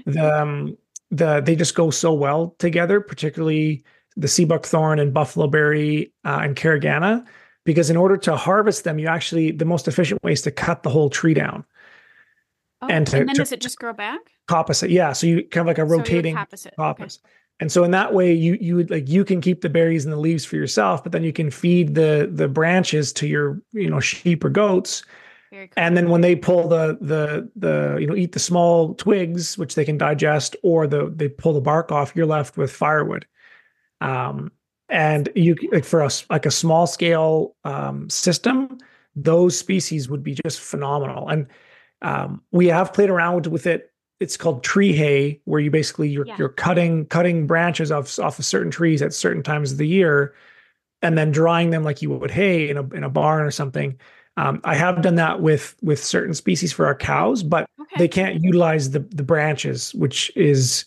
they just go so well together, particularly the sea buckthorn and buffalo berry and Caragana. Because in order to harvest them, the most efficient way is to cut the whole tree down. Oh, and then does it just grow back? Coppice it, yeah. So you kind of like a rotating coppice. Okay. And so in that way, you can keep the berries and the leaves for yourself, but then you can feed the branches to your sheep or goats. Very cool. And then when they pull eat the small twigs, which they can digest, or they pull the bark off, you're left with firewood. And for us, like a small scale system, those species would be just phenomenal. And we have played around with it. It's called tree hay, where you basically you're cutting branches off of certain trees at certain times of the year, and then drying them like you would hay in a barn or something. I have done that with certain species for our cows, but they can't utilize the branches, which is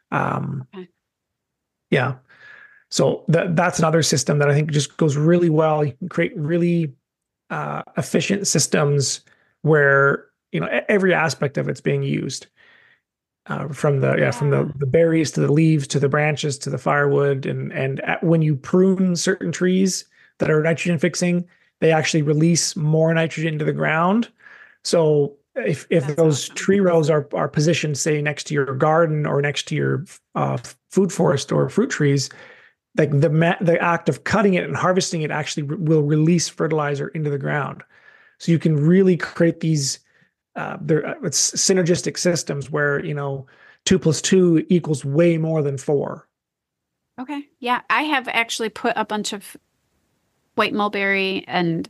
yeah. So that's another system that I think just goes really well. You can create really efficient systems where every aspect of it's being used, from the berries to the leaves to the branches to the firewood, and when you prune certain trees that are nitrogen fixing, they actually release more nitrogen into the ground. So if those tree rows are positioned, say, next to your garden or next to your food forest or fruit trees, like the act of cutting it and harvesting it actually will release fertilizer into the ground. So you can really create these it's synergistic systems where 2 + 2 = way more than 4. Okay. Yeah, I have actually put a bunch of white mulberry and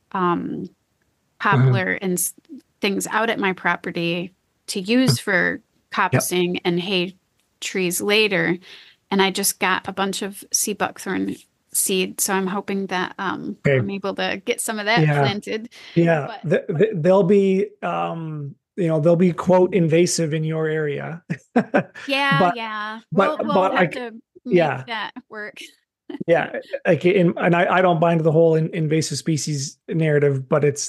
poplar and things out at my property to use for coppicing and hay trees later. And I just got a bunch of sea buckthorn seed, so I'm hoping that I'm able to get some of that planted. Yeah, they'll be they'll be quote invasive in your area. Yeah. We'll have to make that work. Yeah, and I don't buy into the whole invasive species narrative, but it's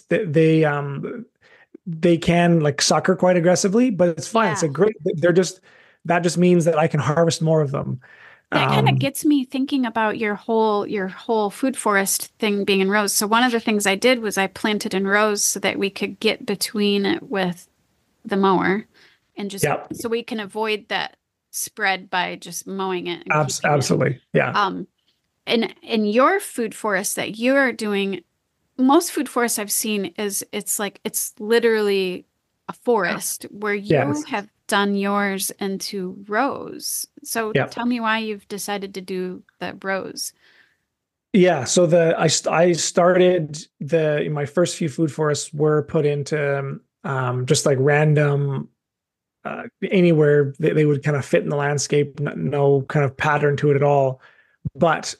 they can like sucker quite aggressively, but it's fine. It's a great. That just means that I can harvest more of them. That kind of gets me thinking about your whole food forest thing being in rows. So one of the things I did was I planted in rows so that we could get between it with the mower, and just so we can avoid that spread by just mowing it. Absolutely, yeah. In your food forest that you are doing, most food forests I've seen it's literally a forest where you Yes. have done yours into rows. So Yep. tell me why you've decided to do the rows. Yeah. So I started my first few food forests were put into just like random anywhere they would kind of fit in the landscape, no kind of pattern to it at all. But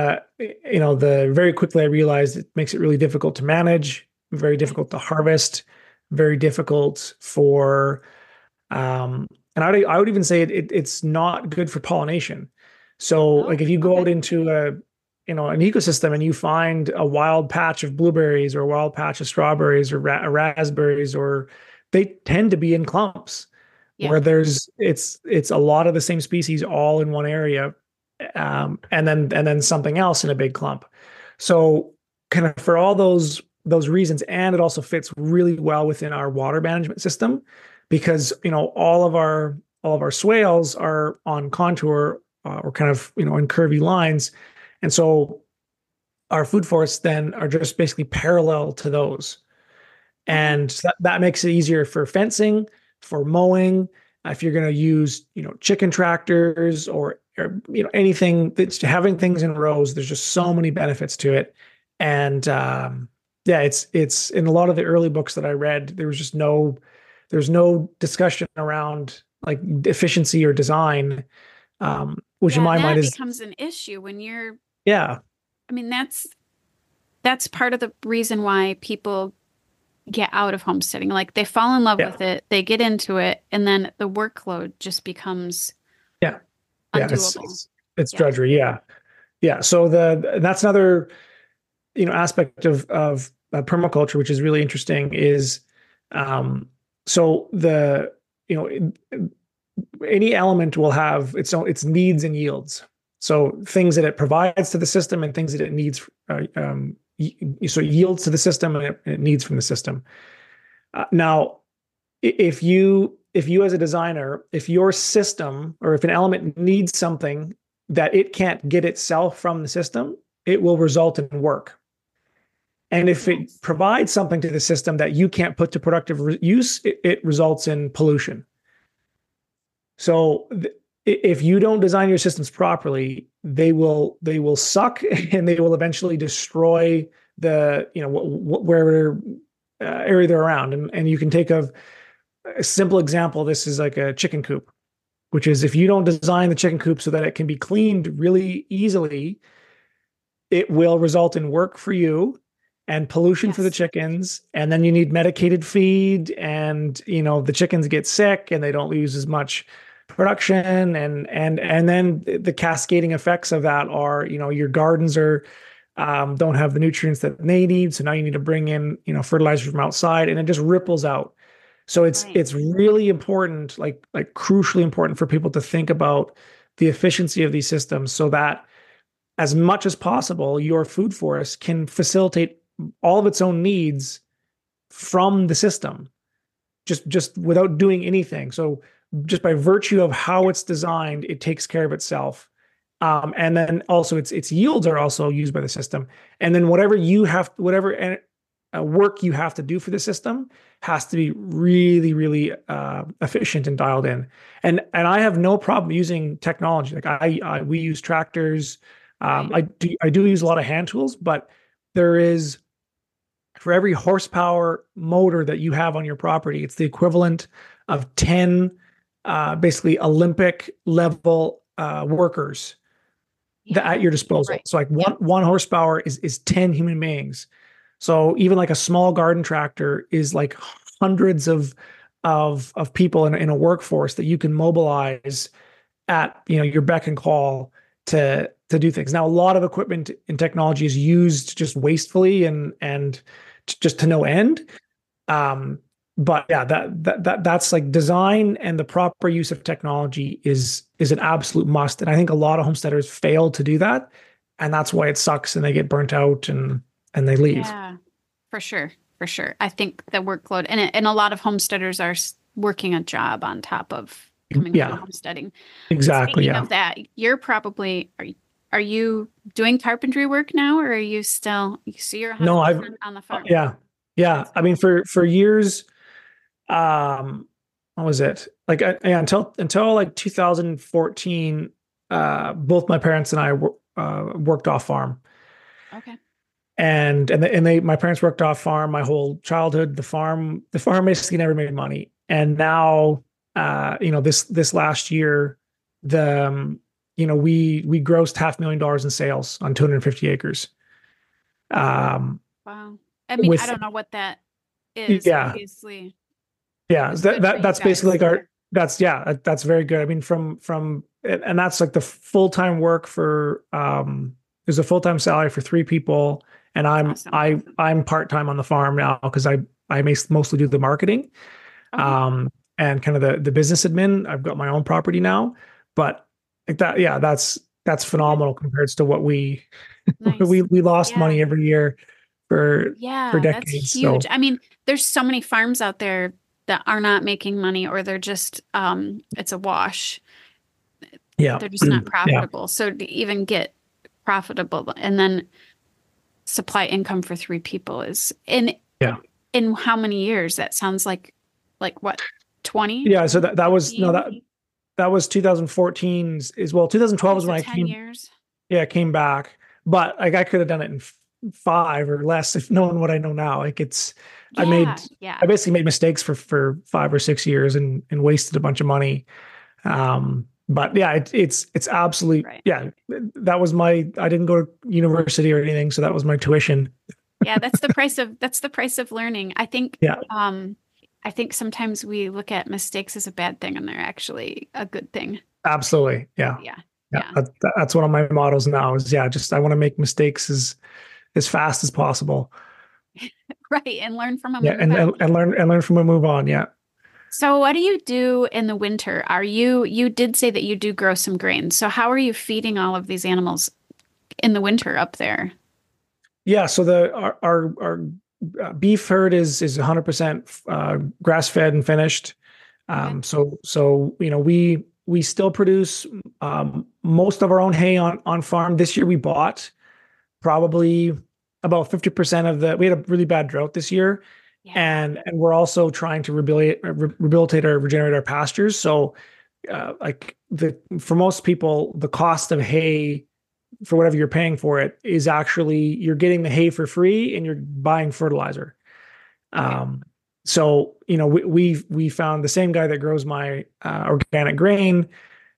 the very quickly I realized it makes it really difficult to manage, very difficult to harvest, very difficult for and I would even say it's not good for pollination. So Oh, like if you go out okay. into an ecosystem and you find a wild patch of blueberries or a wild patch of strawberries or raspberries, or they tend to be in clumps Yeah. where it's a lot of the same species all in one area, and then something else in a big clump. So kind of for all those reasons, and it also fits really well within our water management system because all of our swales are on contour or kind of in curvy lines, and so our food forests then are just basically parallel to those. Okay. And that makes it easier for fencing, for mowing. If you're going to use, chicken tractors or anything that's having things in rows, there's just so many benefits to it. And yeah, it's in a lot of the early books that I read, there's no discussion around like efficiency or design, which in Yeah, and my mind that is, becomes an issue when you're, yeah, I mean, that's part of the reason why people get out of homesteading. Like they fall in love yeah, with it, they get into it, and then the workload just becomes yeah, yeah. It's undoable. it's it's Yeah. drudgery. Yeah, yeah. So that's another aspect of permaculture, which is really interesting, is so any element will have its needs and yields. So things that it provides to the system and things that it needs, so it yields to the system and it needs from the system. Now, if you as a designer, if your system or if an element needs something that it can't get itself from the system, it will result in work. And if it Yes. provides something to the system that you can't put to productive use, it results in pollution. So if you don't design your systems properly, they will suck and they will eventually destroy the where area they're around. And you can take a simple example. This is like a chicken coop, which is if you don't design the chicken coop so that it can be cleaned really easily, it will result in work for you and pollution for the Yes. chickens. And then you need medicated feed, and the chickens get sick and they don't lose as much production. And then the cascading effects of that are, your gardens are don't have the nutrients that they need. So now you need to bring in, fertilizer from outside, and it just ripples out. So it's Right. it's really important, like crucially important for people to think about the efficiency of these systems so that as much as possible, your food forest can facilitate all of its own needs from the system, just without doing anything. So just by virtue of how it's designed, it takes care of itself. And then also its yields are also used by the system. And then whatever work you have to do for the system has to be really, really efficient and dialed in. And I have no problem using technology. Like we use tractors. Right. I do use a lot of hand tools, but there is, for every horsepower motor that you have on your property, it's the equivalent of 10 basically Olympic level workers that Yeah. at your disposal. Right. So like one Yep. one horsepower is 10 human beings. So even like a small garden tractor is like hundreds of people in a workforce that you can mobilize at your beck and call to do things. Now, a lot of equipment and technology is used just wastefully and just to no end. But yeah, that's like design, and the proper use of technology is an absolute must. And I think a lot of homesteaders fail to do that, and that's why it sucks and they get burnt out and they leave. Yeah, for sure. For sure. I think the workload and a lot of homesteaders are working a job on top of coming home Yeah, and homesteading. exactly. Speaking Yeah. of that, you're probably are you doing carpentry work now, or are you still, so you're No, 100% on the farm? yeah, yeah. That's I cool. mean, for years, what was it? Like, yeah, until like 2014, both my parents and I worked off farm. Okay. My parents worked off farm my whole childhood. The farm basically never made money. And now, this last year, the we grossed $500,000 in sales on 250 acres. Um, Wow. I mean, I with don't know what that is, Yeah, obviously. yeah, It's that, good for that you that's basically guys. like that's very good. I mean, and that's like the full-time work for there's a full-time salary for three people, and That's I'm awesome. I I'm part-time on the farm now because I mostly do the marketing, Okay. and kind of the business admin. I've got my own property now, but like that, yeah, that's Okay. phenomenal compared to what we Nice. we lost Yeah. money every year for Yeah, that's decades. huge. So I mean, there's so many farms out there that are not making money, or they're just it's a wash. yeah, They're just not yeah, profitable. So to even get profitable and then supply income for three people is yeah. in how many years? That sounds like what, 20, Yeah, so that was no 15? that was 2014 is well 2012 Okay, is so when I 10 came, years. yeah, came back, but like I could have done it in five or less if knowing what I know now. Like I made Yeah, yeah. I basically made mistakes for 5 or 6 years and wasted a bunch of money. But yeah, it's absolute, Right. yeah. That was I didn't go to university or anything, so that was my tuition. Yeah, that's the price of learning. Yeah, I think sometimes we look at mistakes as a bad thing, and they're actually a good thing. absolutely. Yeah, Yeah. yeah. Yeah. That's one of my mottos now is, yeah, just I want to make mistakes as fast as possible. Right. And learn from them Yeah, and move and on. learn from and move on. Yeah. So what do you do in the winter? You did say that you do grow some grains. So how are you feeding all of these animals in the winter up there? Yeah, so our beef herd is 100% grass fed and finished. Okay. So we still produce most of our own hay on farm. This year we bought probably about 50% of the. We had a really bad drought this year, Yeah. and we're also trying to rehabilitate or regenerate our pastures. So like for most people, the cost of hay for whatever you're paying for it is actually you're getting the hay for free and you're buying fertilizer. Okay. Um, so we found the same guy that grows my organic grain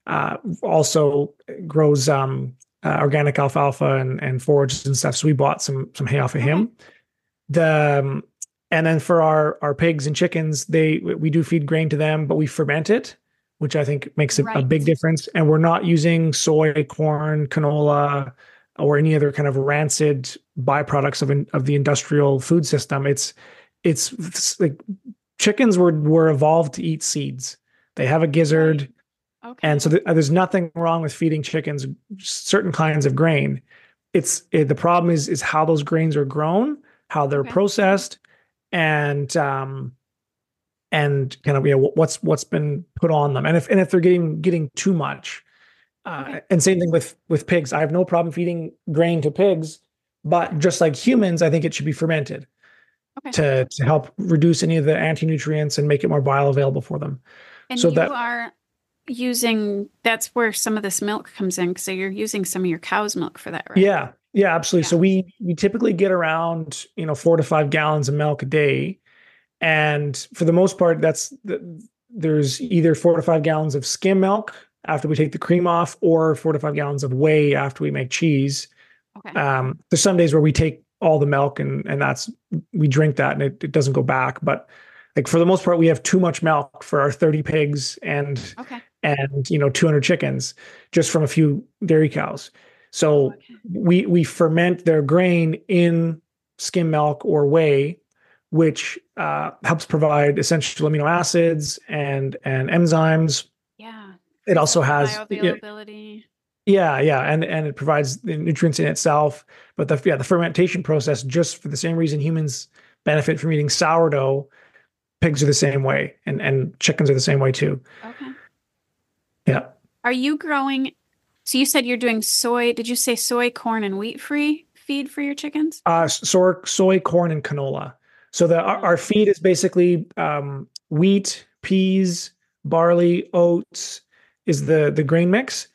also grows organic alfalfa and forage and stuff. So we bought some hay off of Okay. him. The And then for our pigs and chickens, we do feed grain to them, but we ferment it, which I think makes a big Right. difference. And we're not using soy, corn, canola, or any other kind of rancid byproducts of the industrial food system. It's like chickens were evolved to eat seeds. They have a Right. gizzard, and Okay. so there's nothing wrong with feeding chickens certain kinds of grain. The problem is how those grains are grown, how they're Okay. processed, and kind of what's been put on them, and if they're getting too much. Okay. And same thing with pigs. I have no problem feeding grain to pigs, but just like humans, I think it should be fermented Okay. to help reduce any of the anti-nutrients and make it more bioavailable for them. And So you that are using, that's where some of this milk comes in. So you're using some of your cow's milk for that, right? Yeah, yeah, absolutely. Yeah. So we typically get around 4 to 5 gallons of milk a day, and for the most part, there's either 4 to 5 gallons of skim milk after we take the cream off, or 4 to 5 gallons of whey after we make cheese. Okay. There's some days where we take all the milk and we drink that and it doesn't go back. But like for the most part, we have too much milk for our 30 pigs Okay. and 200 chickens just from a few dairy cows. So Okay. we ferment their grain in skim milk or whey, which helps provide essential amino acids and enzymes. Yeah. It Frees also up the has, bioavailability. yeah, yeah, and it provides the nutrients in itself. But the fermentation process, just for the same reason humans benefit from eating sourdough, pigs are the same way, and chickens are the same way too. Okay. Yeah. Are you growing So you said you're doing soy. Did you say soy, corn, and wheat-free feed for your chickens? Soy, corn, and canola. So our feed is basically wheat, peas, barley, oats is the grain mix.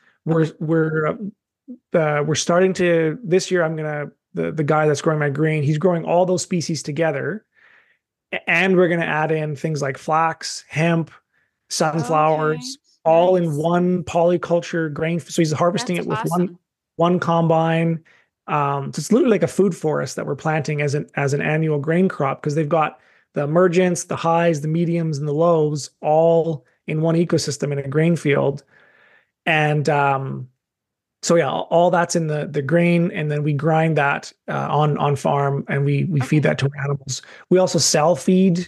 We're starting to this year. The guy that's growing my grain, he's growing all those species together, and we're gonna add in things like flax, hemp, sunflowers, all in one polyculture grain. So he's harvesting it with one combine. So it's literally like a food forest that we're planting as an annual grain crop, because they've got the emergents, the highs, the mediums, and the lows all in one ecosystem in a grain field. And so yeah, all that's in the grain, and then we grind that on farm, and we feed that to our animals. We also sell feed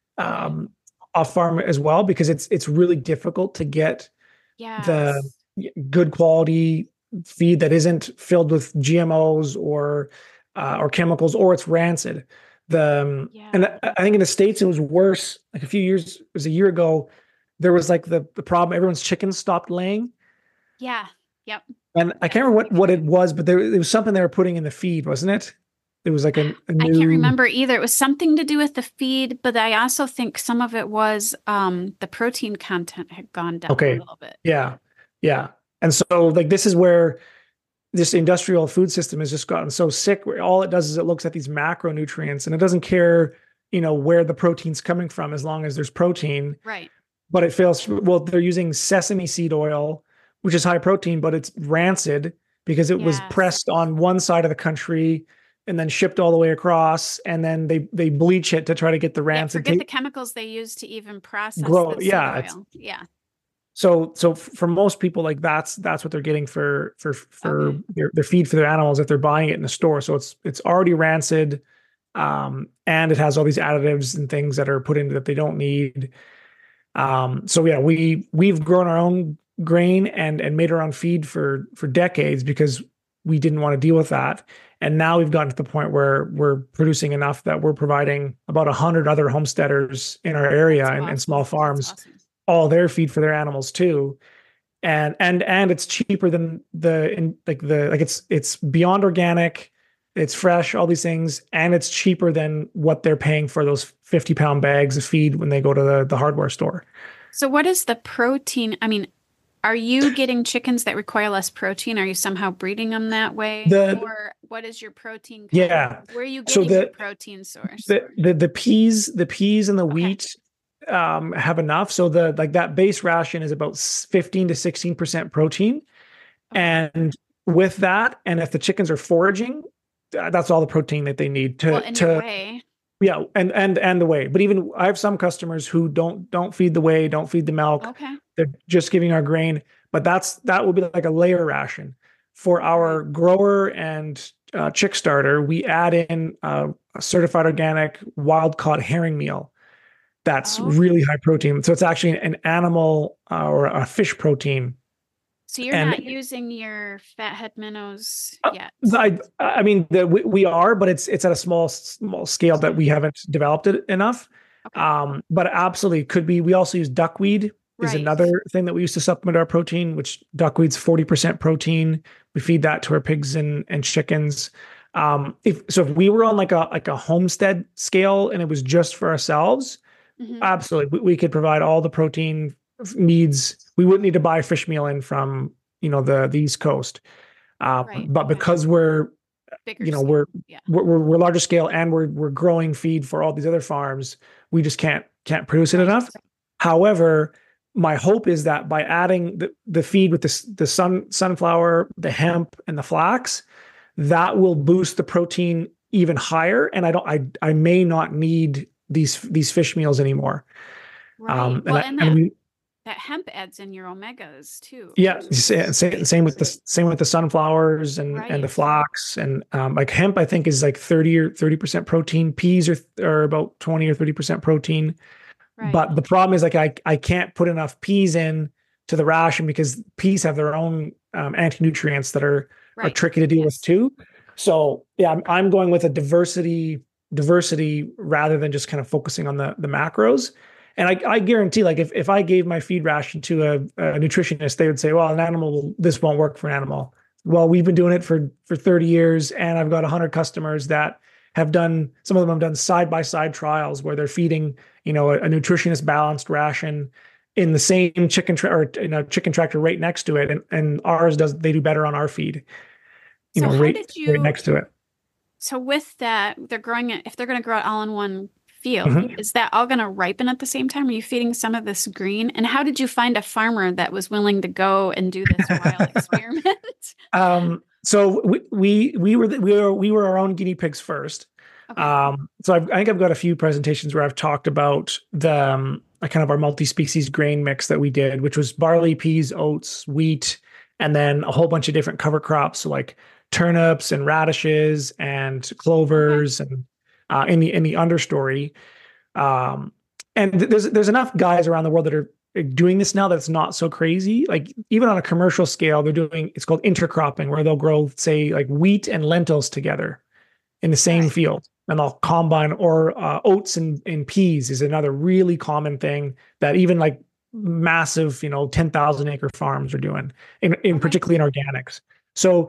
off farm as well, because it's really difficult to get the good quality feed that isn't filled with GMOs or chemicals, or it's rancid. And I think in the States it was worse. Like it was a year ago, there was like the problem. Everyone's chickens stopped laying. Yeah. Yep. And I can't remember what it was, but it was something they were putting in the feed, wasn't it? It was like a new... I can't remember either. It was something to do with the feed, but I also think some of it was the protein content had gone down a little bit. Yeah. Yeah. And so like this is where this industrial food system has just gotten so sick, where all it does is it looks at these macronutrients, and it doesn't care, where the protein's coming from, as long as there's protein. Right. But it fails. Well, they're using sesame seed oil, which is high protein, but it's rancid because it was pressed on one side of the country and then shipped all the way across, and then they bleach it to try to get the rancid. Forget the chemicals they use to even process grow. The seed oil. So for most people, like that's what they're getting for their feed for their animals if they're buying it in the store. So it's already rancid, and it has all these additives and things that are put into that they don't need. So yeah, we've grown our own grain and made our own feed for decades because we didn't want to deal with that. And now we've gotten to the point where we're producing enough that we're providing about 100 other homesteaders in our area and small farms all their feed for their animals too. And it's cheaper than it's beyond organic, it's fresh, all these things, and it's cheaper than what they're paying for those 50-pound bags of feed when they go to the hardware store. So what is the protein? I mean, are you getting chickens that require less protein? Are you somehow breeding them that way? Or what is your protein? Where are you getting your protein source? The peas and the wheat have enough. So that base ration is about 15 to 16% protein. And with that, and if the chickens are foraging, that's all the protein that they need to whey. Yeah, and the whey. But even I have some customers who don't feed the whey, don't feed the milk. Okay. They're just giving our grain. But that will be like a layer ration. For our grower and chick starter, we add in a certified organic wild caught herring meal. That's really high protein. So it's actually an animal or a fish protein. So you're not using your fathead minnows yet? I mean, we are, but it's at a small scale that we haven't developed it enough. Okay. But absolutely could be. We also use duckweed is another thing that we use to supplement our protein, which duckweed's 40% protein. We feed that to our pigs and chickens. If we were on like a homestead scale and it was just for ourselves, absolutely, we could provide all the protein needs. We wouldn't need to buy fish meal in from the East Coast, but because we're bigger we're larger scale and we're growing feed for all these other farms, we just can't produce it enough. However, my hope is that by adding the feed with the sunflower, the hemp, and the flax, that will boost the protein even higher, and I may not need these fish meals anymore. Right. That hemp adds in your omegas too. Yeah, same with the sunflowers and the flax, and like hemp I think is like 30% protein. Peas are about 20 or 30% protein. Right. But the problem is like I can't put enough peas in to the ration because peas have their own anti-nutrients that are tricky to deal with too. So yeah, I'm going with a diversity rather than just kind of focusing on the macros. And I guarantee, like if I gave my feed ration to a nutritionist, they would say, well, this won't work for an animal. Well, we've been doing it for 30 years, and I've got 100 customers that have done, some of them have done side-by-side trials where they're feeding, a nutritionist balanced ration in the same chicken tractor right next to it. And ours they do better on our feed, right next to it. So with that, they're growing it, if they're going to grow it all in one field, Mm-hmm. is that all going to ripen at the same time? Are you feeding some of this green? And how did you find a farmer that was willing to go and do this wild experiment? So we were our own guinea pigs first. Okay. So I think I've got a few presentations where I've talked about the kind of our multi-species grain mix that we did, which was barley, peas, oats, wheat, and then a whole bunch of different cover crops, so like turnips and radishes and clovers, okay, and in the understory. And there's enough guys around the world that are doing this now that's not so crazy. Like even on a commercial scale, it's called intercropping, where they'll grow, say, like wheat and lentils together in the same field, and they'll combine, or oats and peas is another really common thing that even like massive, 10,000 acre farms are doing, in particularly in organics. So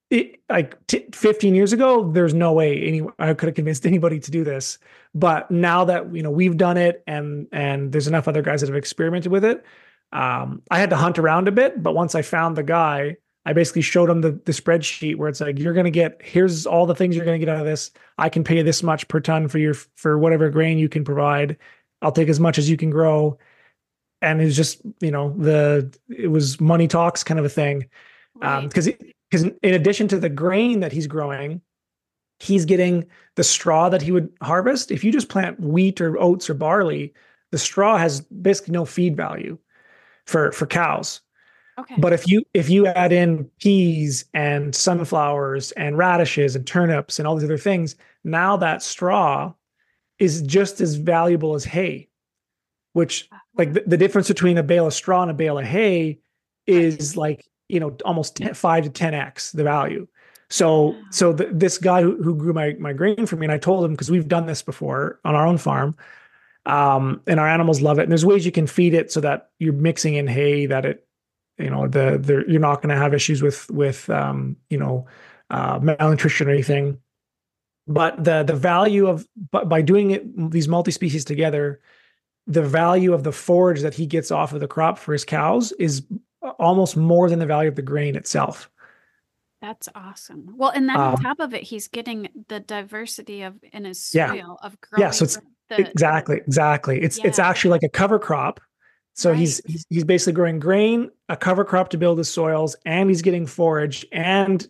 15 years ago, there's no way I could have convinced anybody to do this. But now that we've done it, and there's enough other guys that have experimented with it, I had to hunt around a bit. But once I found the guy, I basically showed him the spreadsheet where it's like, here's all the things you're going to get out of this. I can pay you this much per ton for whatever grain you can provide. I'll take as much as you can grow. And it's just, it was money talks kind of a thing. Right. Because in addition to the grain that he's growing, he's getting the straw that he would harvest. If you just plant wheat or oats or barley, the straw has basically no feed value for cows. Okay. But if you add in peas and sunflowers and radishes and turnips and all these other things, now that straw is just as valuable as hay, which like the difference between a bale of straw and a bale of hay is like, almost 5 to 10x the value. So this guy who grew my grain for me, and I told him, because we've done this before on our own farm, and our animals love it. And there's ways you can feed it so that you're mixing in hay that it, you're not going to have issues with malnutrition or anything. But the value of, by doing these multi-species together, the value of the forage that he gets off of the crop for his cows is almost more than the value of the grain itself. That's awesome. Well, and then on top of it, he's getting the diversity in his soil of growing. Yeah, so it's exactly. It's actually like a cover crop. So he's basically growing grain, a cover crop to build his soils, and he's getting forage. And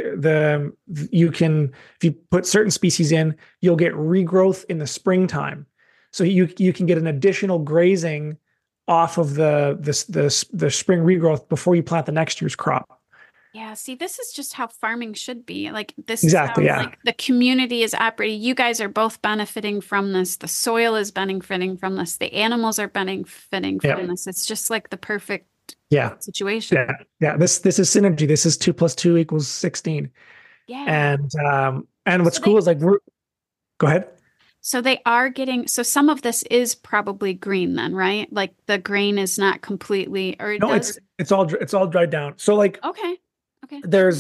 you can, if you put certain species in, you'll get regrowth in the springtime. So you can get an additional grazing off of the spring regrowth before you plant the next year's crop. Yeah, see, this is just how farming should be. Like this exactly, is how, like, the community is operating. You guys are both benefiting from this. The soil is benefiting from this. The animals are benefiting from this. It's just like the perfect situation. Yeah. This is synergy. This is 2 + 2 = 16. Yeah. And what's cool is like go ahead. So they are getting, so some of this is probably green then, right? Like the grain is not completely, or no, it's all dried down. So like, okay. There's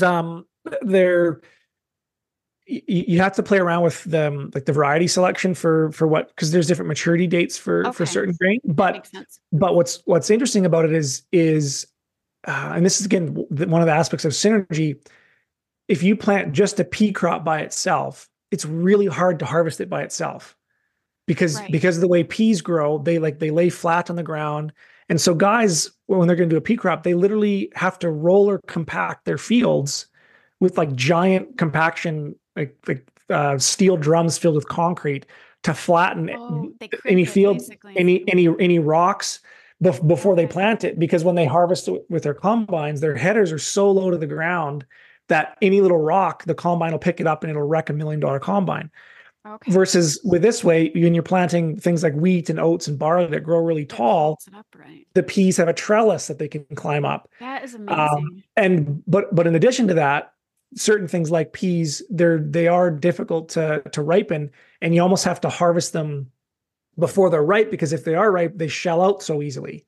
you have to play around with the variety selection for what, because there's different maturity dates for certain grain. But what's interesting about it is and this is again one of the aspects of synergy. If you plant just a pea crop by itself, it's really hard to harvest it by itself because of the way peas grow. They lay flat on the ground. And so guys, when they're going to do a pea crop, they literally have to roll or compact their fields with like giant compaction, like steel drums filled with concrete to flatten any field, any rocks before they plant it. Because when they harvest it with their combines, their headers are so low to the ground that any little rock, the combine will pick it up and it'll wreck $1 million combine. Okay. Versus with this way, when you're planting things like wheat and oats and barley that grow really tall, the peas have a trellis that they can climb up. That is amazing. But in addition to that, certain things like peas, they are difficult to ripen, and you almost have to harvest them before they're ripe, because if they are ripe, they shell out so easily.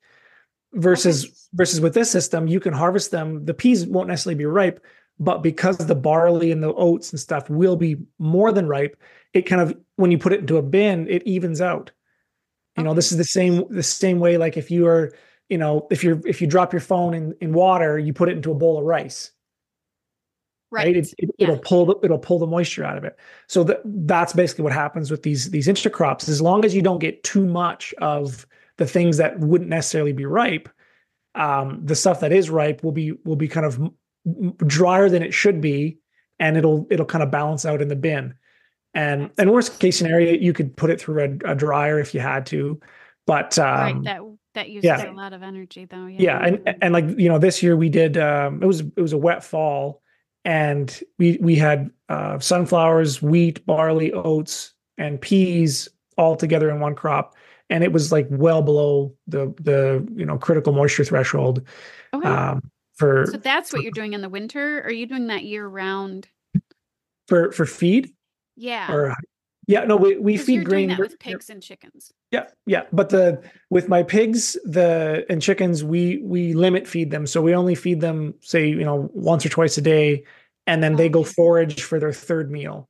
Versus with this system, you can harvest them. The peas won't necessarily be ripe, but because the barley and the oats and stuff will be more than ripe, it kind of, when you put it into a bin, it evens out. This is the same way, like if you are, if you drop your phone in water, you put it into a bowl of rice. Right. It'll pull the moisture out of it. So that's basically what happens with these intercrops. As long as you don't get too much of the things that wouldn't necessarily be ripe, the stuff that is ripe will be kind of drier than it should be, and it'll kind of balance out in the bin. And worst case scenario, you could put it through a dryer if you had to, but that uses a lot of energy though. And like this year we did it was a wet fall, and we had sunflowers, wheat, barley, oats, and peas all together in one crop, and it was like well below the critical moisture threshold. Okay. So that's what you're doing in the winter. Or are you doing that year round? For feed? Yeah. We feed grain doing that with pigs and chickens. Yeah. But with my pigs and chickens, we limit feed them. So we only feed them, say, once or twice a day, and then they go forage for their third meal.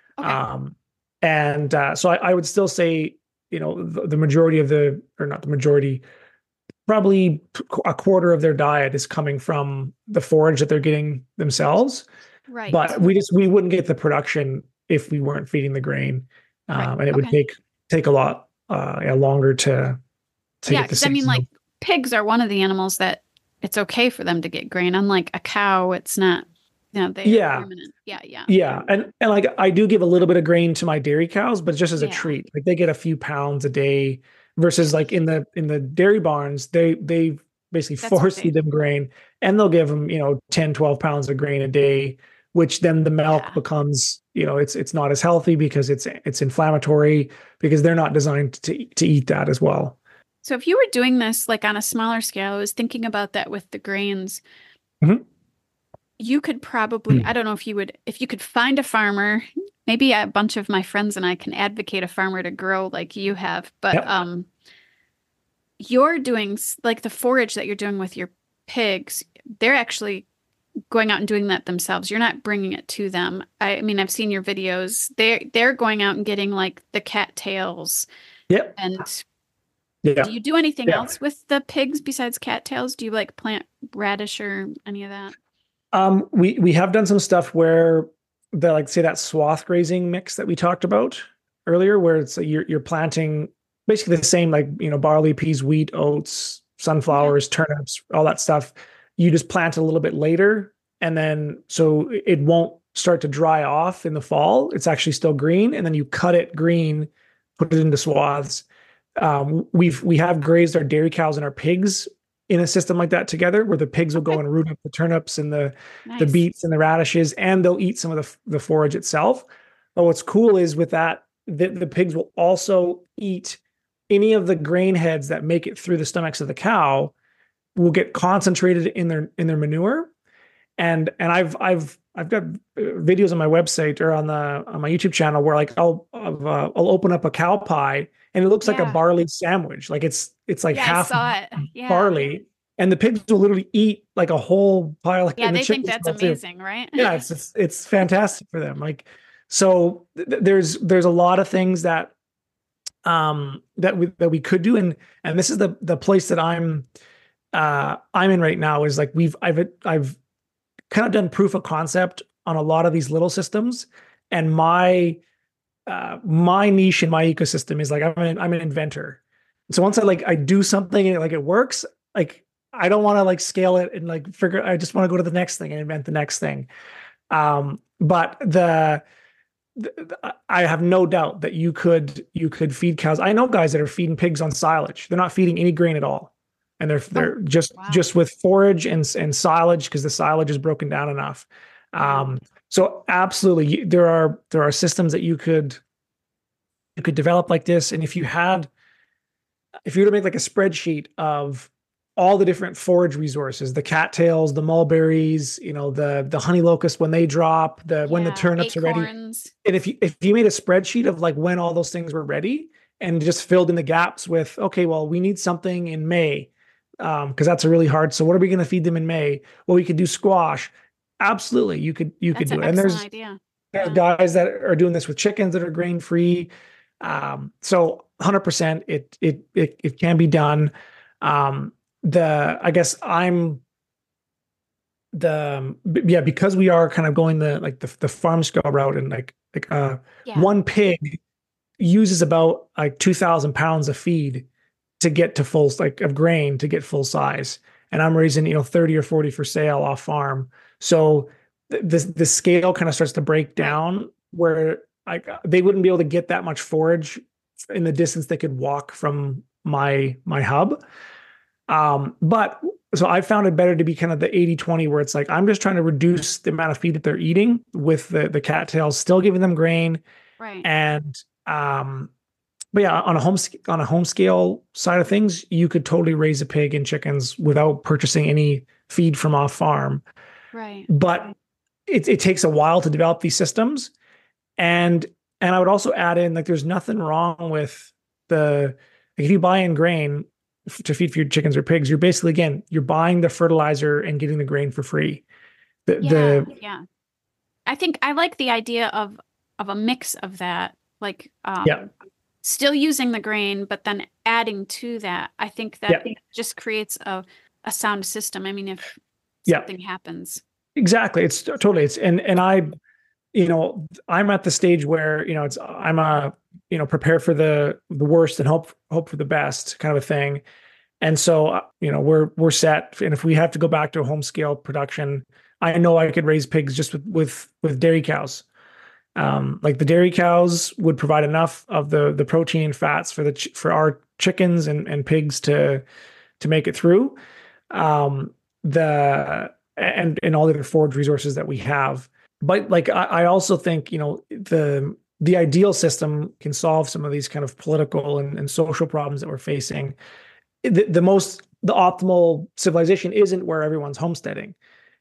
Okay. So I would still say, the majority or not the majority, probably a quarter of their diet is coming from the forage that they're getting themselves. Right. But we wouldn't get the production if we weren't feeding the grain. And it would take a lot longer to get the I mean, like pigs are one of the animals that it's okay for them to get grain. Unlike a cow, it's not, they are permanent. Yeah. And like I do give a little bit of grain to my dairy cows, but just as a treat. Like they get a few pounds a day, versus like in the dairy barns, they basically force feed them grain, and they'll give them, 10, 12 pounds of grain a day, which then the milk becomes, it's not as healthy because it's inflammatory, because they're not designed to eat that as well. So if you were doing this like on a smaller scale, I was thinking about that with the grains. Mm-hmm. You could probably, I don't know if you could find a farmer, maybe a bunch of my friends and I can advocate a farmer to grow like you have, but you're doing like the forage that you're doing with your pigs, they're actually going out and doing that themselves. You're not bringing it to them. I mean, I've seen your videos. They're going out and getting like the cattails. Yep. And do you do anything else with the pigs besides cattails? Do you like plant radish or any of that? We have done some stuff where say that swath grazing mix that we talked about earlier, where it's you're planting basically the same, like, barley, peas, wheat, oats, sunflowers, turnips, all that stuff. You just plant a little bit later, and then so it won't start to dry off in the fall. It's actually still green, and then you cut it green, put it into swaths. We have grazed our dairy cows and our pigs in a system like that together, where the pigs will go and root up the turnips and the beets and the radishes, and they'll eat some of the forage itself. But what's cool is with that, the pigs will also eat any of the grain heads that make it through the stomachs of the cow, will get concentrated in their manure. And I've got videos on my website or on my YouTube channel where like I'll open up a cow pie, and it looks like a barley sandwich. Like it's like half barley, and the pigs will literally eat like a whole pile. Yeah, they think that's amazing, right? Yeah, it's fantastic for them. Like, so there's a lot of things that we could do, and this is the place that I'm in right now, is like I've kind of done proof of concept on a lot of these little systems, and my niche in my ecosystem is like I'm an inventor. So once I do something and it works, like I don't want to like scale it and like figure. I just want to go to the next thing and invent the next thing. But I have no doubt that you could feed cows. I know guys that are feeding pigs on silage. They're not feeding any grain at all, and they're just with forage and silage, because the silage is broken down enough. So absolutely, there are systems that you could develop like this. And if you were to make like a spreadsheet of all the different forage resources, the cattails, the mulberries, the honey locust when they drop, when the turnips are ready. And if you made a spreadsheet of like when all those things were ready, and just filled in the gaps with, okay, well, we need something in May, because that's a really hard. So what are we going to feed them in May? Well, we could do squash. Absolutely, you could That's do an it. And excellent idea. there's Yeah. guys that are doing this with chickens that are grain free. So 100%, it can be done. I guess I'm yeah, because we are kind of going the farm scale route, and Yeah. one pig uses about like 2,000 pounds of feed to get to full, like, of grain to get full size. And I'm raising, 30 or 40 for sale off farm. So the scale kind of starts to break down where like they wouldn't be able to get that much forage in the distance they could walk from my hub. But so I found it better to be kind of the 80-20, where it's like, I'm just trying to reduce the amount of feed that they're eating with the cattails, still giving them grain. Right. And, but yeah, on a home scale side of things, you could totally raise a pig and chickens without purchasing any feed from off farm. Right. But it takes a while to develop these systems. And I would also add in, like, there's nothing wrong with like, if you buy in grain to feed for your chickens or pigs, you're basically, again, you're buying the fertilizer and getting the grain for free. Yeah. I think I like the idea of a mix of that, like still using the grain, but then adding to that. I think that just creates a sound system. I mean, if something happens. Exactly. And I'm at the stage where, prepare for the worst and hope for the best kind of a thing. And so, we're set. And if we have to go back to a home scale production, I know I could raise pigs just with dairy cows. Like, the dairy cows would provide enough of the protein and fats for our chickens and pigs to make it through. And all the other forage resources that we have. But like, I also think, the ideal system can solve some of these kind of political and social problems that we're facing. The optimal civilization isn't where everyone's homesteading.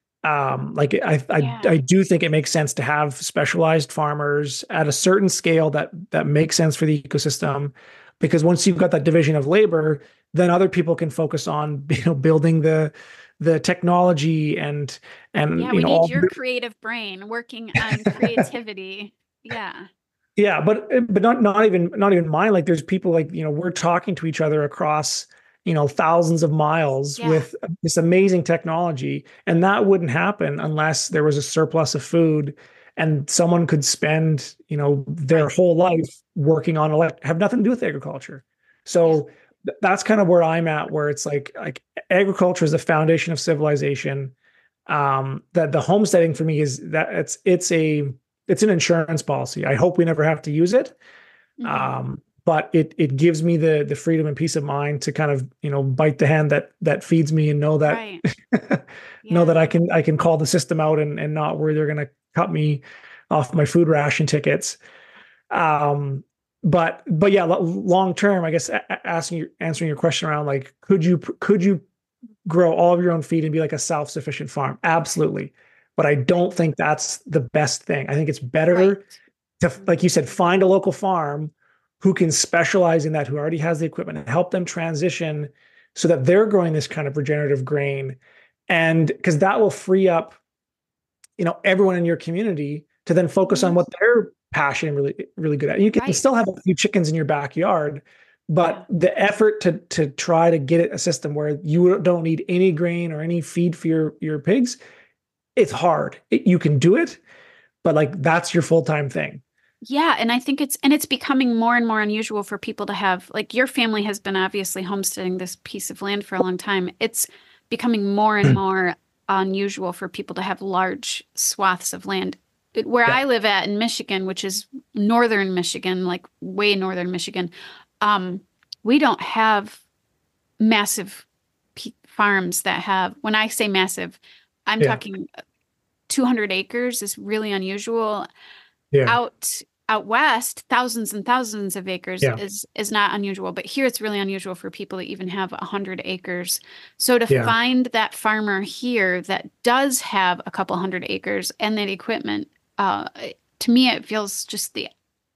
I do think it makes sense to have specialized farmers at a certain scale that makes sense for the ecosystem, because once you've got that division of labor, then other people can focus on, building the technology and we need your creative brain working on creativity. Yeah, but not even mine. Like, there's people, like, we're talking to each other across, thousands of miles with this amazing technology, and that wouldn't happen unless there was a surplus of food and someone could spend, their whole life working on have nothing to do with agriculture. So that's kind of where I'm at, where it's like agriculture is the foundation of civilization. That the homesteading for me is that it's an insurance policy. I hope we never have to use it. But it gives me the freedom and peace of mind to kind of, bite the hand that feeds me, and know that know that I can call the system out and not worry they're going to cut me off my food ration tickets. But yeah, long term, I guess, answering your question around, like, could you grow all of your own feed and be like a self-sufficient farm? Absolutely. But I don't think that's the best thing. I think it's better to, like you said, find a local farm who can specialize in that, who already has the equipment, and help them transition so that they're growing this kind of regenerative grain. And because that will free up, everyone in your community to then focus on what they're passionate and really, really good at. You can still have a few chickens in your backyard, but the effort to try to get it a system where you don't need any grain or any feed for your pigs, it's hard. You can do it, but like, that's your full-time thing. Yeah. And I think it's becoming more and more unusual for people to have, like, your family has been obviously homesteading this piece of land for a long time. It's becoming more and more unusual for people to have large swaths of land. Where I live at in Michigan, which is northern Michigan, like way northern Michigan, we don't have massive farms that have, when I say massive, I'm talking 200 acres is really unusual. Out west, thousands and thousands of acres is not unusual, but here it's really unusual for people to even have 100 acres. So to find that farmer here that does have a couple hundred acres and that equipment, to me, it feels just the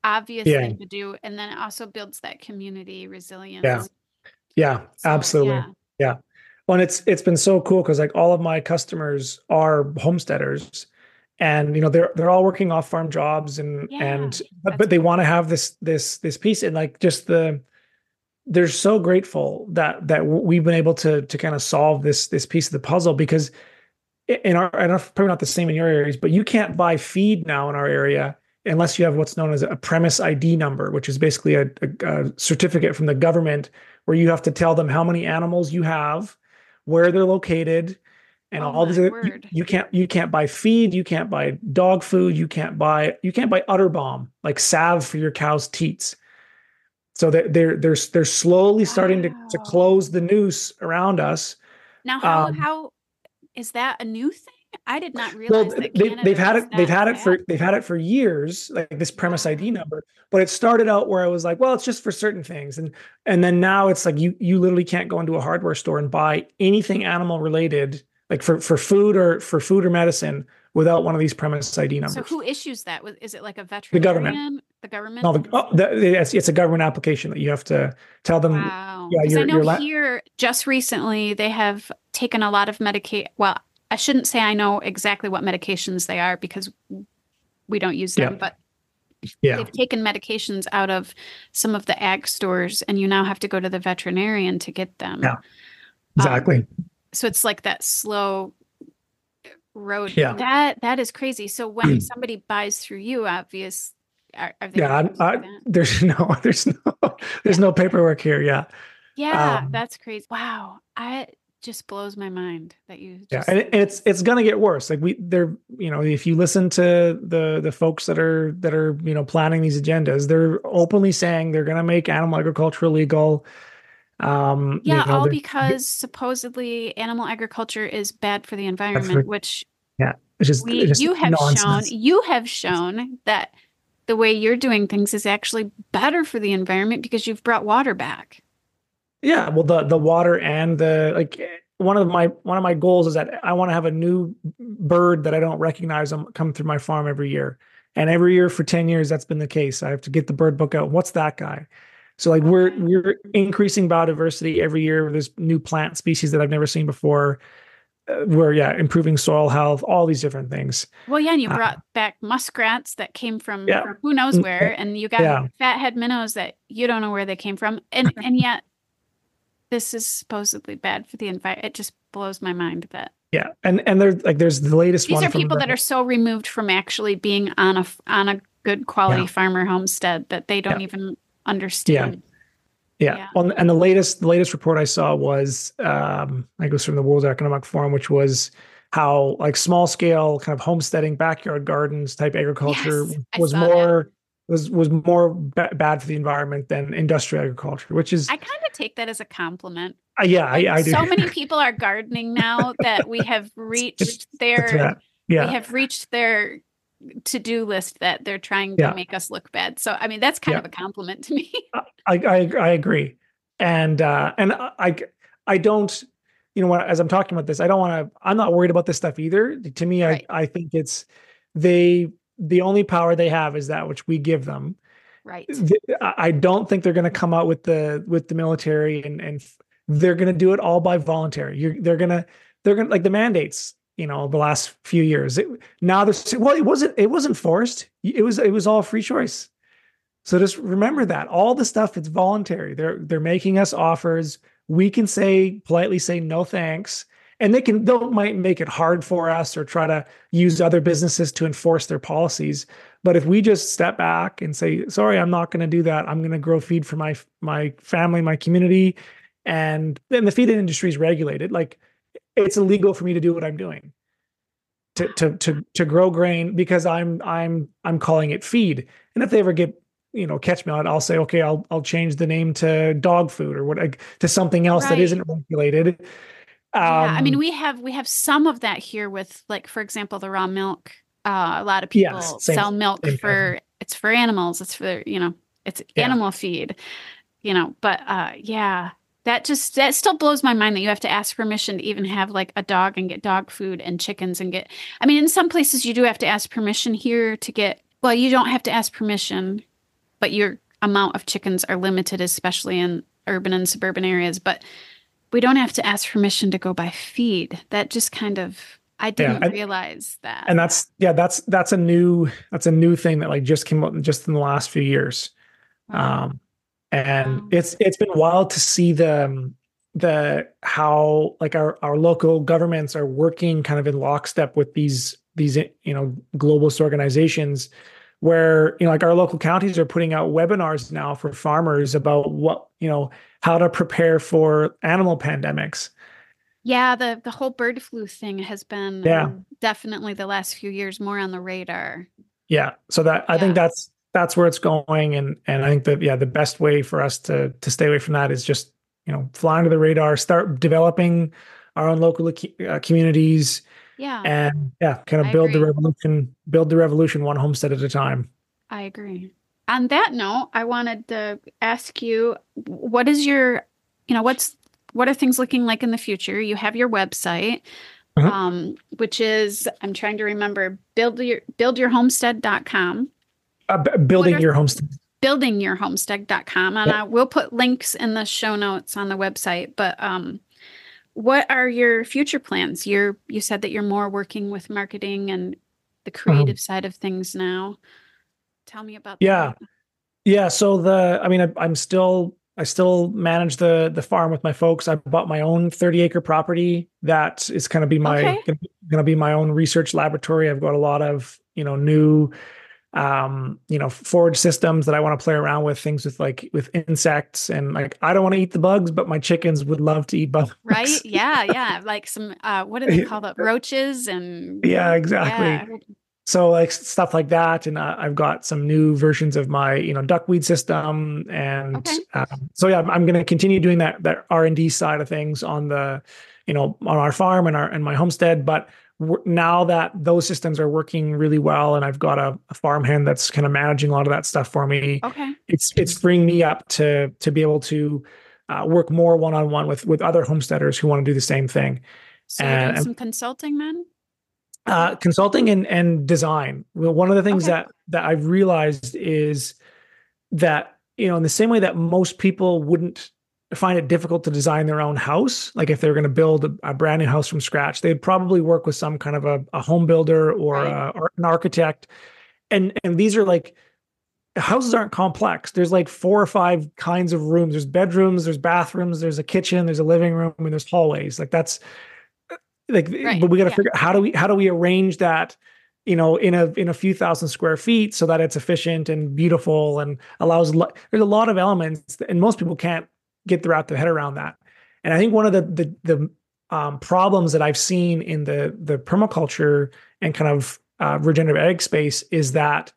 obvious Yeah. thing to do. And then it also builds that community resilience. Yeah. Yeah, So, absolutely. yeah. Yeah. Well, and it's been so cool because like all of my customers are homesteaders, and they're all working off farm jobs, and Yeah. and but they want to have this piece, and like just they're so grateful that we've been able to kind of solve this piece of the puzzle, because in our, and probably not the same in your areas, but you can't buy feed now in our area unless you have what's known as a premise ID number, which is basically a certificate from the government where you have to tell them how many animals you have, where they're located, and Oh all these my other, word. you can't buy feed, you can't buy dog food, you can't buy udder balm, like salve for your cow's teats. So they're slowly starting to Wow. close the noose around us. Now, Um, how is that a new thing? I did not Well, realize that Canada was they've that had it bad. for years, like this premise ID Wow. number. But it started out where I was like, well, it's just for certain things, and then now it's like you literally can't go into a hardware store and buy anything animal related, like for food or medicine, without one of these premise ID So numbers. who issues that? Is it like a The government, veterinarian? The government? no, it's a government application that you have to tell them. Wow. Yeah, Because I know you're here just recently they have taken a lot of Medicaid. Well, I shouldn't say I know exactly what medications they are because we don't use them, yeah, but yeah, they've taken medications out of some of the ag stores and you now have to go to the veterinarian to get them. yeah, Um, exactly. so it's like that slow road. Yeah. That is crazy. So when somebody buys through you, obvious, are they Yeah, supposed to do that? there's no paperwork here. Yeah. Yeah, Um, that's crazy. Wow. I just blows my mind that you Yeah, just and it's gonna get worse. Like if you listen to the folks that are planning these agendas, they're openly saying they're gonna make animal agriculture illegal. Yeah, all They're because supposedly animal agriculture is bad for the that's environment, which yeah, it's just nonsense. you have shown that the way you're doing things is actually better for the environment because you've brought water back. Yeah, well, the water and the like. One of my goals is that I want to have a new bird that I don't recognize come through my farm every year, and every year for 10 years that's been the case. I have to get the bird book out. What's that guy? So like Okay. we're increasing biodiversity every year. There's new plant species that I've never seen before. We're improving soil health, all these different things. Well, yeah, and you Uh, brought back muskrats that came from yeah, who knows where, and you got yeah, fathead minnows that you don't know where they came from, and yet this is supposedly bad for the environment. It just blows my mind that yeah. And there's the latest these one are from people that are so removed from actually being on a good quality yeah, farmer homestead that they don't yeah, even yeah. understand. Yeah. Yeah. Well, and the latest report I saw was I think it was from the World Economic Forum, which was how like small scale kind of homesteading, backyard gardens type agriculture Yes, I was saw that. more bad for the environment than industrial agriculture, which is I kind of take that as a compliment. yeah, Like I do. so many people are gardening now that we have It's reached that. we Yeah. have reached their to-do list that they're trying to Yeah. make us look bad. So I mean that's kind Yeah. of a compliment to me. I agree. And I don't, as I'm talking about this, I'm not worried about this stuff either. To me, Right. I think it's the only power they have is that which we give them. Right. I don't think they're going to come out with the military and they're going to do it all by voluntary. They're going to like the mandates, the last few years. Now it wasn't forced. It was all free choice. So just remember that all the stuff, it's voluntary. They're making us offers. We can politely say no thanks, and they'll might make it hard for us or try to use other businesses to enforce their policies. But if we just step back and say, sorry, I'm not going to do that. I'm going to grow feed for my family, my community, and then the feed industry is regulated. Like it's illegal for me to do what I'm doing. To grow grain because I'm calling it feed. And if they ever catch me on it, I'll say, okay, I'll change the name to dog food or what to something else that Right. isn't regulated. Yeah, I mean we have some of that here with like for example the raw milk. A lot of people sell milk for it's for animals. It's for it's animal feed. But yeah, that still blows my mind that you have to ask permission to even have like a dog and get dog food and chickens and get. I mean, in some places you do have to ask permission here to get. Well, you don't have to ask permission. but your amount of chickens are limited, especially in urban and suburban areas. But we don't have to ask permission to go buy feed. That just kind of, I didn't realize that. And that's a new thing that like just came up just in the last few years. Wow. It's been wild to see how like our local governments are working kind of in lockstep with these globalist organizations, where like our local counties are putting out webinars now for farmers about how to prepare for animal pandemics. Yeah, the whole bird flu thing has been definitely the last few years more on the radar. Yeah, so I think that's where it's going, and I think that the best way for us to stay away from that is just fly under the radar, start developing our own local communities. Yeah. And kind of build the revolution one homestead at a time. I agree. On that note, I wanted to ask you, what is your, what are things looking like in the future? You have your website, which is, I'm trying to remember, buildyourhomestead.com. Buildingyourhomestead.com. And I will put links in the show notes on the website, but, what are your future plans? You said that you're more working with marketing and the creative side of things now. Tell me about that. Yeah. So I still manage the farm with my folks. I bought my own 30-acre property that is going to be going to be my own research laboratory. I've got a lot of new forage systems that I want to play around with, things with insects, and like, I don't want to eat the bugs, but my chickens would love to eat bugs. Right. Yeah. Like some, what do they call it? Roaches and. Yeah, exactly. Yeah. So like stuff like that. And I've got some new versions of my, duckweed system. And I'm going to continue doing that R&D side of things on the, on our farm and my homestead. But now that those systems are working really well, and I've got a farmhand that's kind of managing a lot of that stuff for me. Okay. It's freeing me up to be able to work more one-on-one with other homesteaders who want to do the same thing. So you're doing some consulting then? Consulting and design. Well, one of the things that I've realized is that, in the same way that most people wouldn't find it difficult to design their own house, like if they're going to build a brand new house from scratch, they'd probably work with some kind of a home builder or an architect. And these are like, houses aren't complex. There's like 4 or 5 kinds of rooms. There's bedrooms, there's bathrooms, there's a kitchen, there's a living room, and there's hallways. Like that's like, but we got to figure out how do we arrange that, in a few thousand square feet so that it's efficient and beautiful and allows, there's a lot of elements and most people can't get their head around that. And I think one of the problems that I've seen in the permaculture and kind of regenerative ag space is that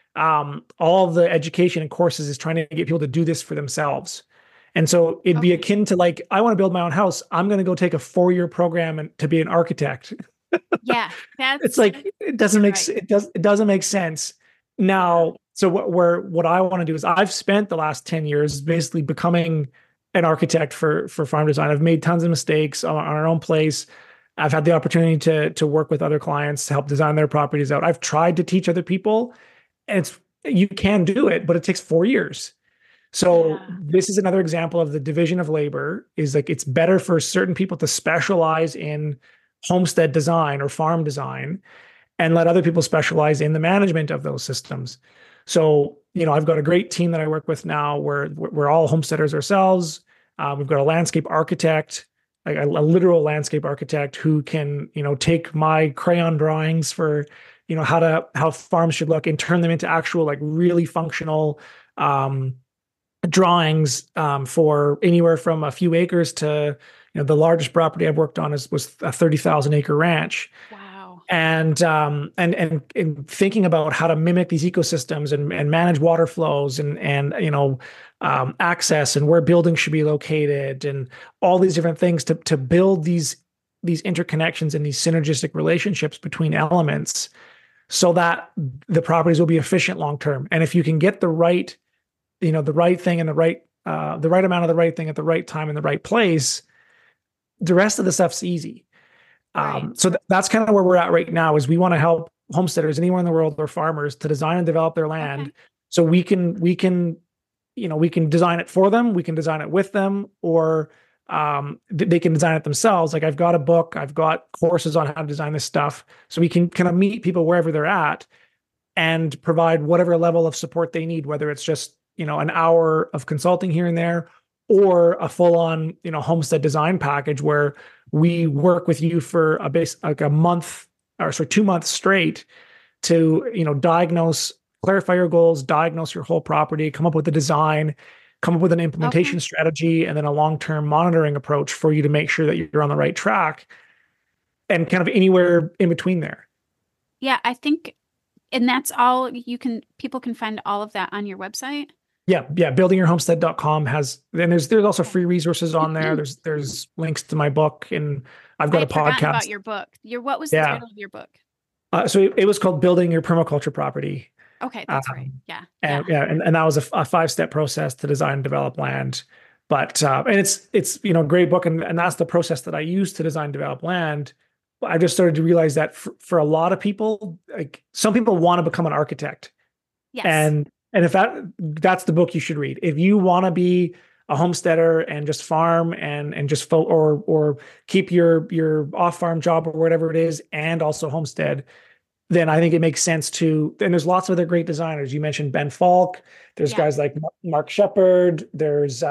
all of the education and courses is trying to get people to do this for themselves. And so it'd be akin to like, I want to build my own house. I'm going to go take a 4-year program to be an architect. Yeah. It's like, it doesn't make sense. Now, so what I want to do is, I've spent the last 10 years basically becoming an architect for farm design. I've made tons of mistakes on our own place. I've had the opportunity to work with other clients to help design their properties out. I've tried to teach other people, and you can do it, but it takes 4 years. So this is another example of the division of labor. Is like, it's better for certain people to specialize in homestead design or farm design and let other people specialize in the management of those systems. So, I've got a great team that I work with now where we're all homesteaders ourselves. We've got a landscape architect, like a literal landscape architect who can, take my crayon drawings for, how farms should look and turn them into actual, like really functional drawings for anywhere from a few acres to, the largest property I've worked on was a 30,000 acre ranch. Wow. And thinking about how to mimic these ecosystems and manage water flows and access and where buildings should be located and all these different things to build these interconnections and these synergistic relationships between elements so that the properties will be efficient long term. And if you can get the right thing and the right amount of the right thing at the right time in the right place, the rest of the stuff's easy. Right. So that's kind of where we're at right now. Is we want to help homesteaders anywhere in the world or farmers to design and develop their land So we can design it for them, we can design it with them, or they can design it themselves. Like I've got a book, I've got courses on how to design this stuff. So we can kind of meet people wherever they're at and provide whatever level of support they need, whether it's just, an hour of consulting here and there, or a full-on, homestead design package where we work with you for like a month, or 2 months straight to, diagnose, clarify your goals, diagnose your whole property, come up with a design, come up with an implementation strategy, and then a long-term monitoring approach for you to make sure that you're on the right track, and kind of anywhere in between there. Yeah, I think, and that's all people can find all of that on your website. Yeah. Buildingyourhomestead.com and there's also free resources on there. There's links to my book, and I've got a podcast about your book. What was the title of your book? So it was called Building Your Permaculture Property. Okay, that's right. Yeah. And that was a 5-step process to design and develop land. But and it's a great book, and that's the process that I use to design and develop land. I just started to realize that for a lot of people, like some people want to become an architect. Yes. And if that's the book you should read. If you want to be a homesteader and just farm and just or keep your off-farm job or whatever it is, and also homestead, then I think it makes sense to. And there's lots of other great designers. You mentioned Ben Falk. There's guys like Mark Shepard. There's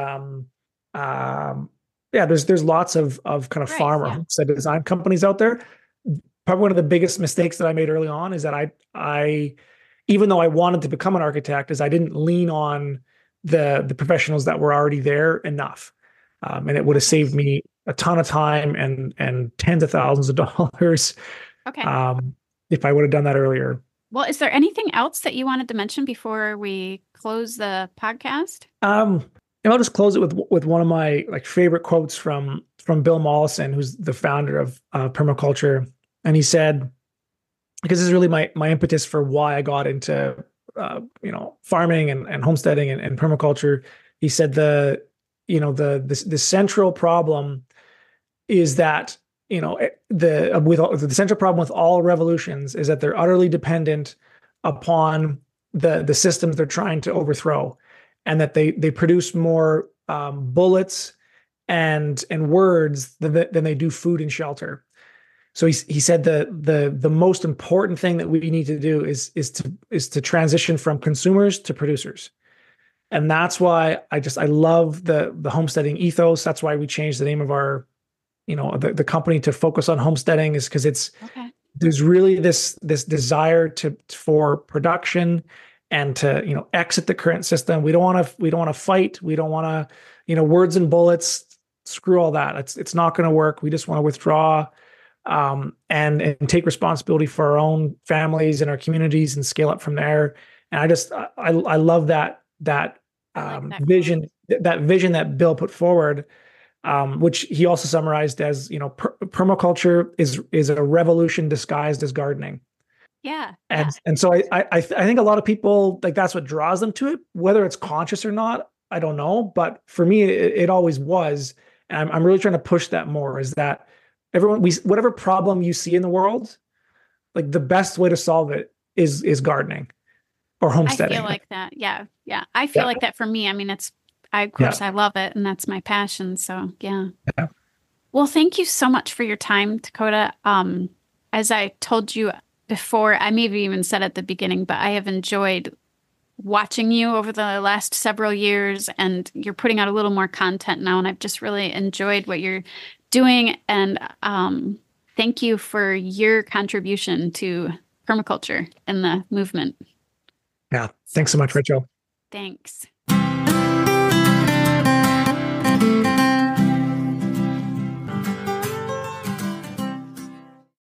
there's lots of kind of farm or homestead design companies out there. Probably one of the biggest mistakes that I made early on is that I even though I wanted to become an architect, is I didn't lean on the professionals that were already there enough. And it would have saved me a ton of time and tens of thousands of dollars. Okay. If I would have done that earlier. Well, is there anything else that you wanted to mention before we close the podcast? And I'll just close it with one of my favorite quotes from Bill Mollison, who's the founder of permaculture. And he said, because this is really my impetus for why I got into farming and homesteading and permaculture. He said the central problem is that the central problem with all revolutions is that they're utterly dependent upon the systems they're trying to overthrow, and that they produce more bullets and words than they do food and shelter. So he said the most important thing that we need to do is to transition from consumers to producers. And that's why I love the homesteading ethos. That's why we changed the name of our the company to focus on homesteading, is because there's really this desire for production and to exit the current system. We don't want to fight. We don't want to words and bullets. Screw all that. It's not going to work. We just want to withdraw and take responsibility for our own families and our communities and scale up from there. And I love that vision, that vision that Bill put forward, which he also summarized as, permaculture is a revolution disguised as gardening. Yeah. And so I think a lot of people, that's what draws them to it, whether it's conscious or not, I don't know. But for me, it always was. And I'm really trying to push that more, is that whatever problem you see in the world, the best way to solve it is gardening or homesteading. I feel like that. Yeah. Yeah. I feel like that for me. I mean, I love it, and that's my passion. So yeah. Well, thank you so much for your time, Dakota. As I told you before, I maybe even said at the beginning, but I have enjoyed watching you over the last several years, and you're putting out a little more content now, and I've just really enjoyed what you're doing. And thank you for your contribution to permaculture and the movement. Yeah. Thanks so much, Rachel. Thanks.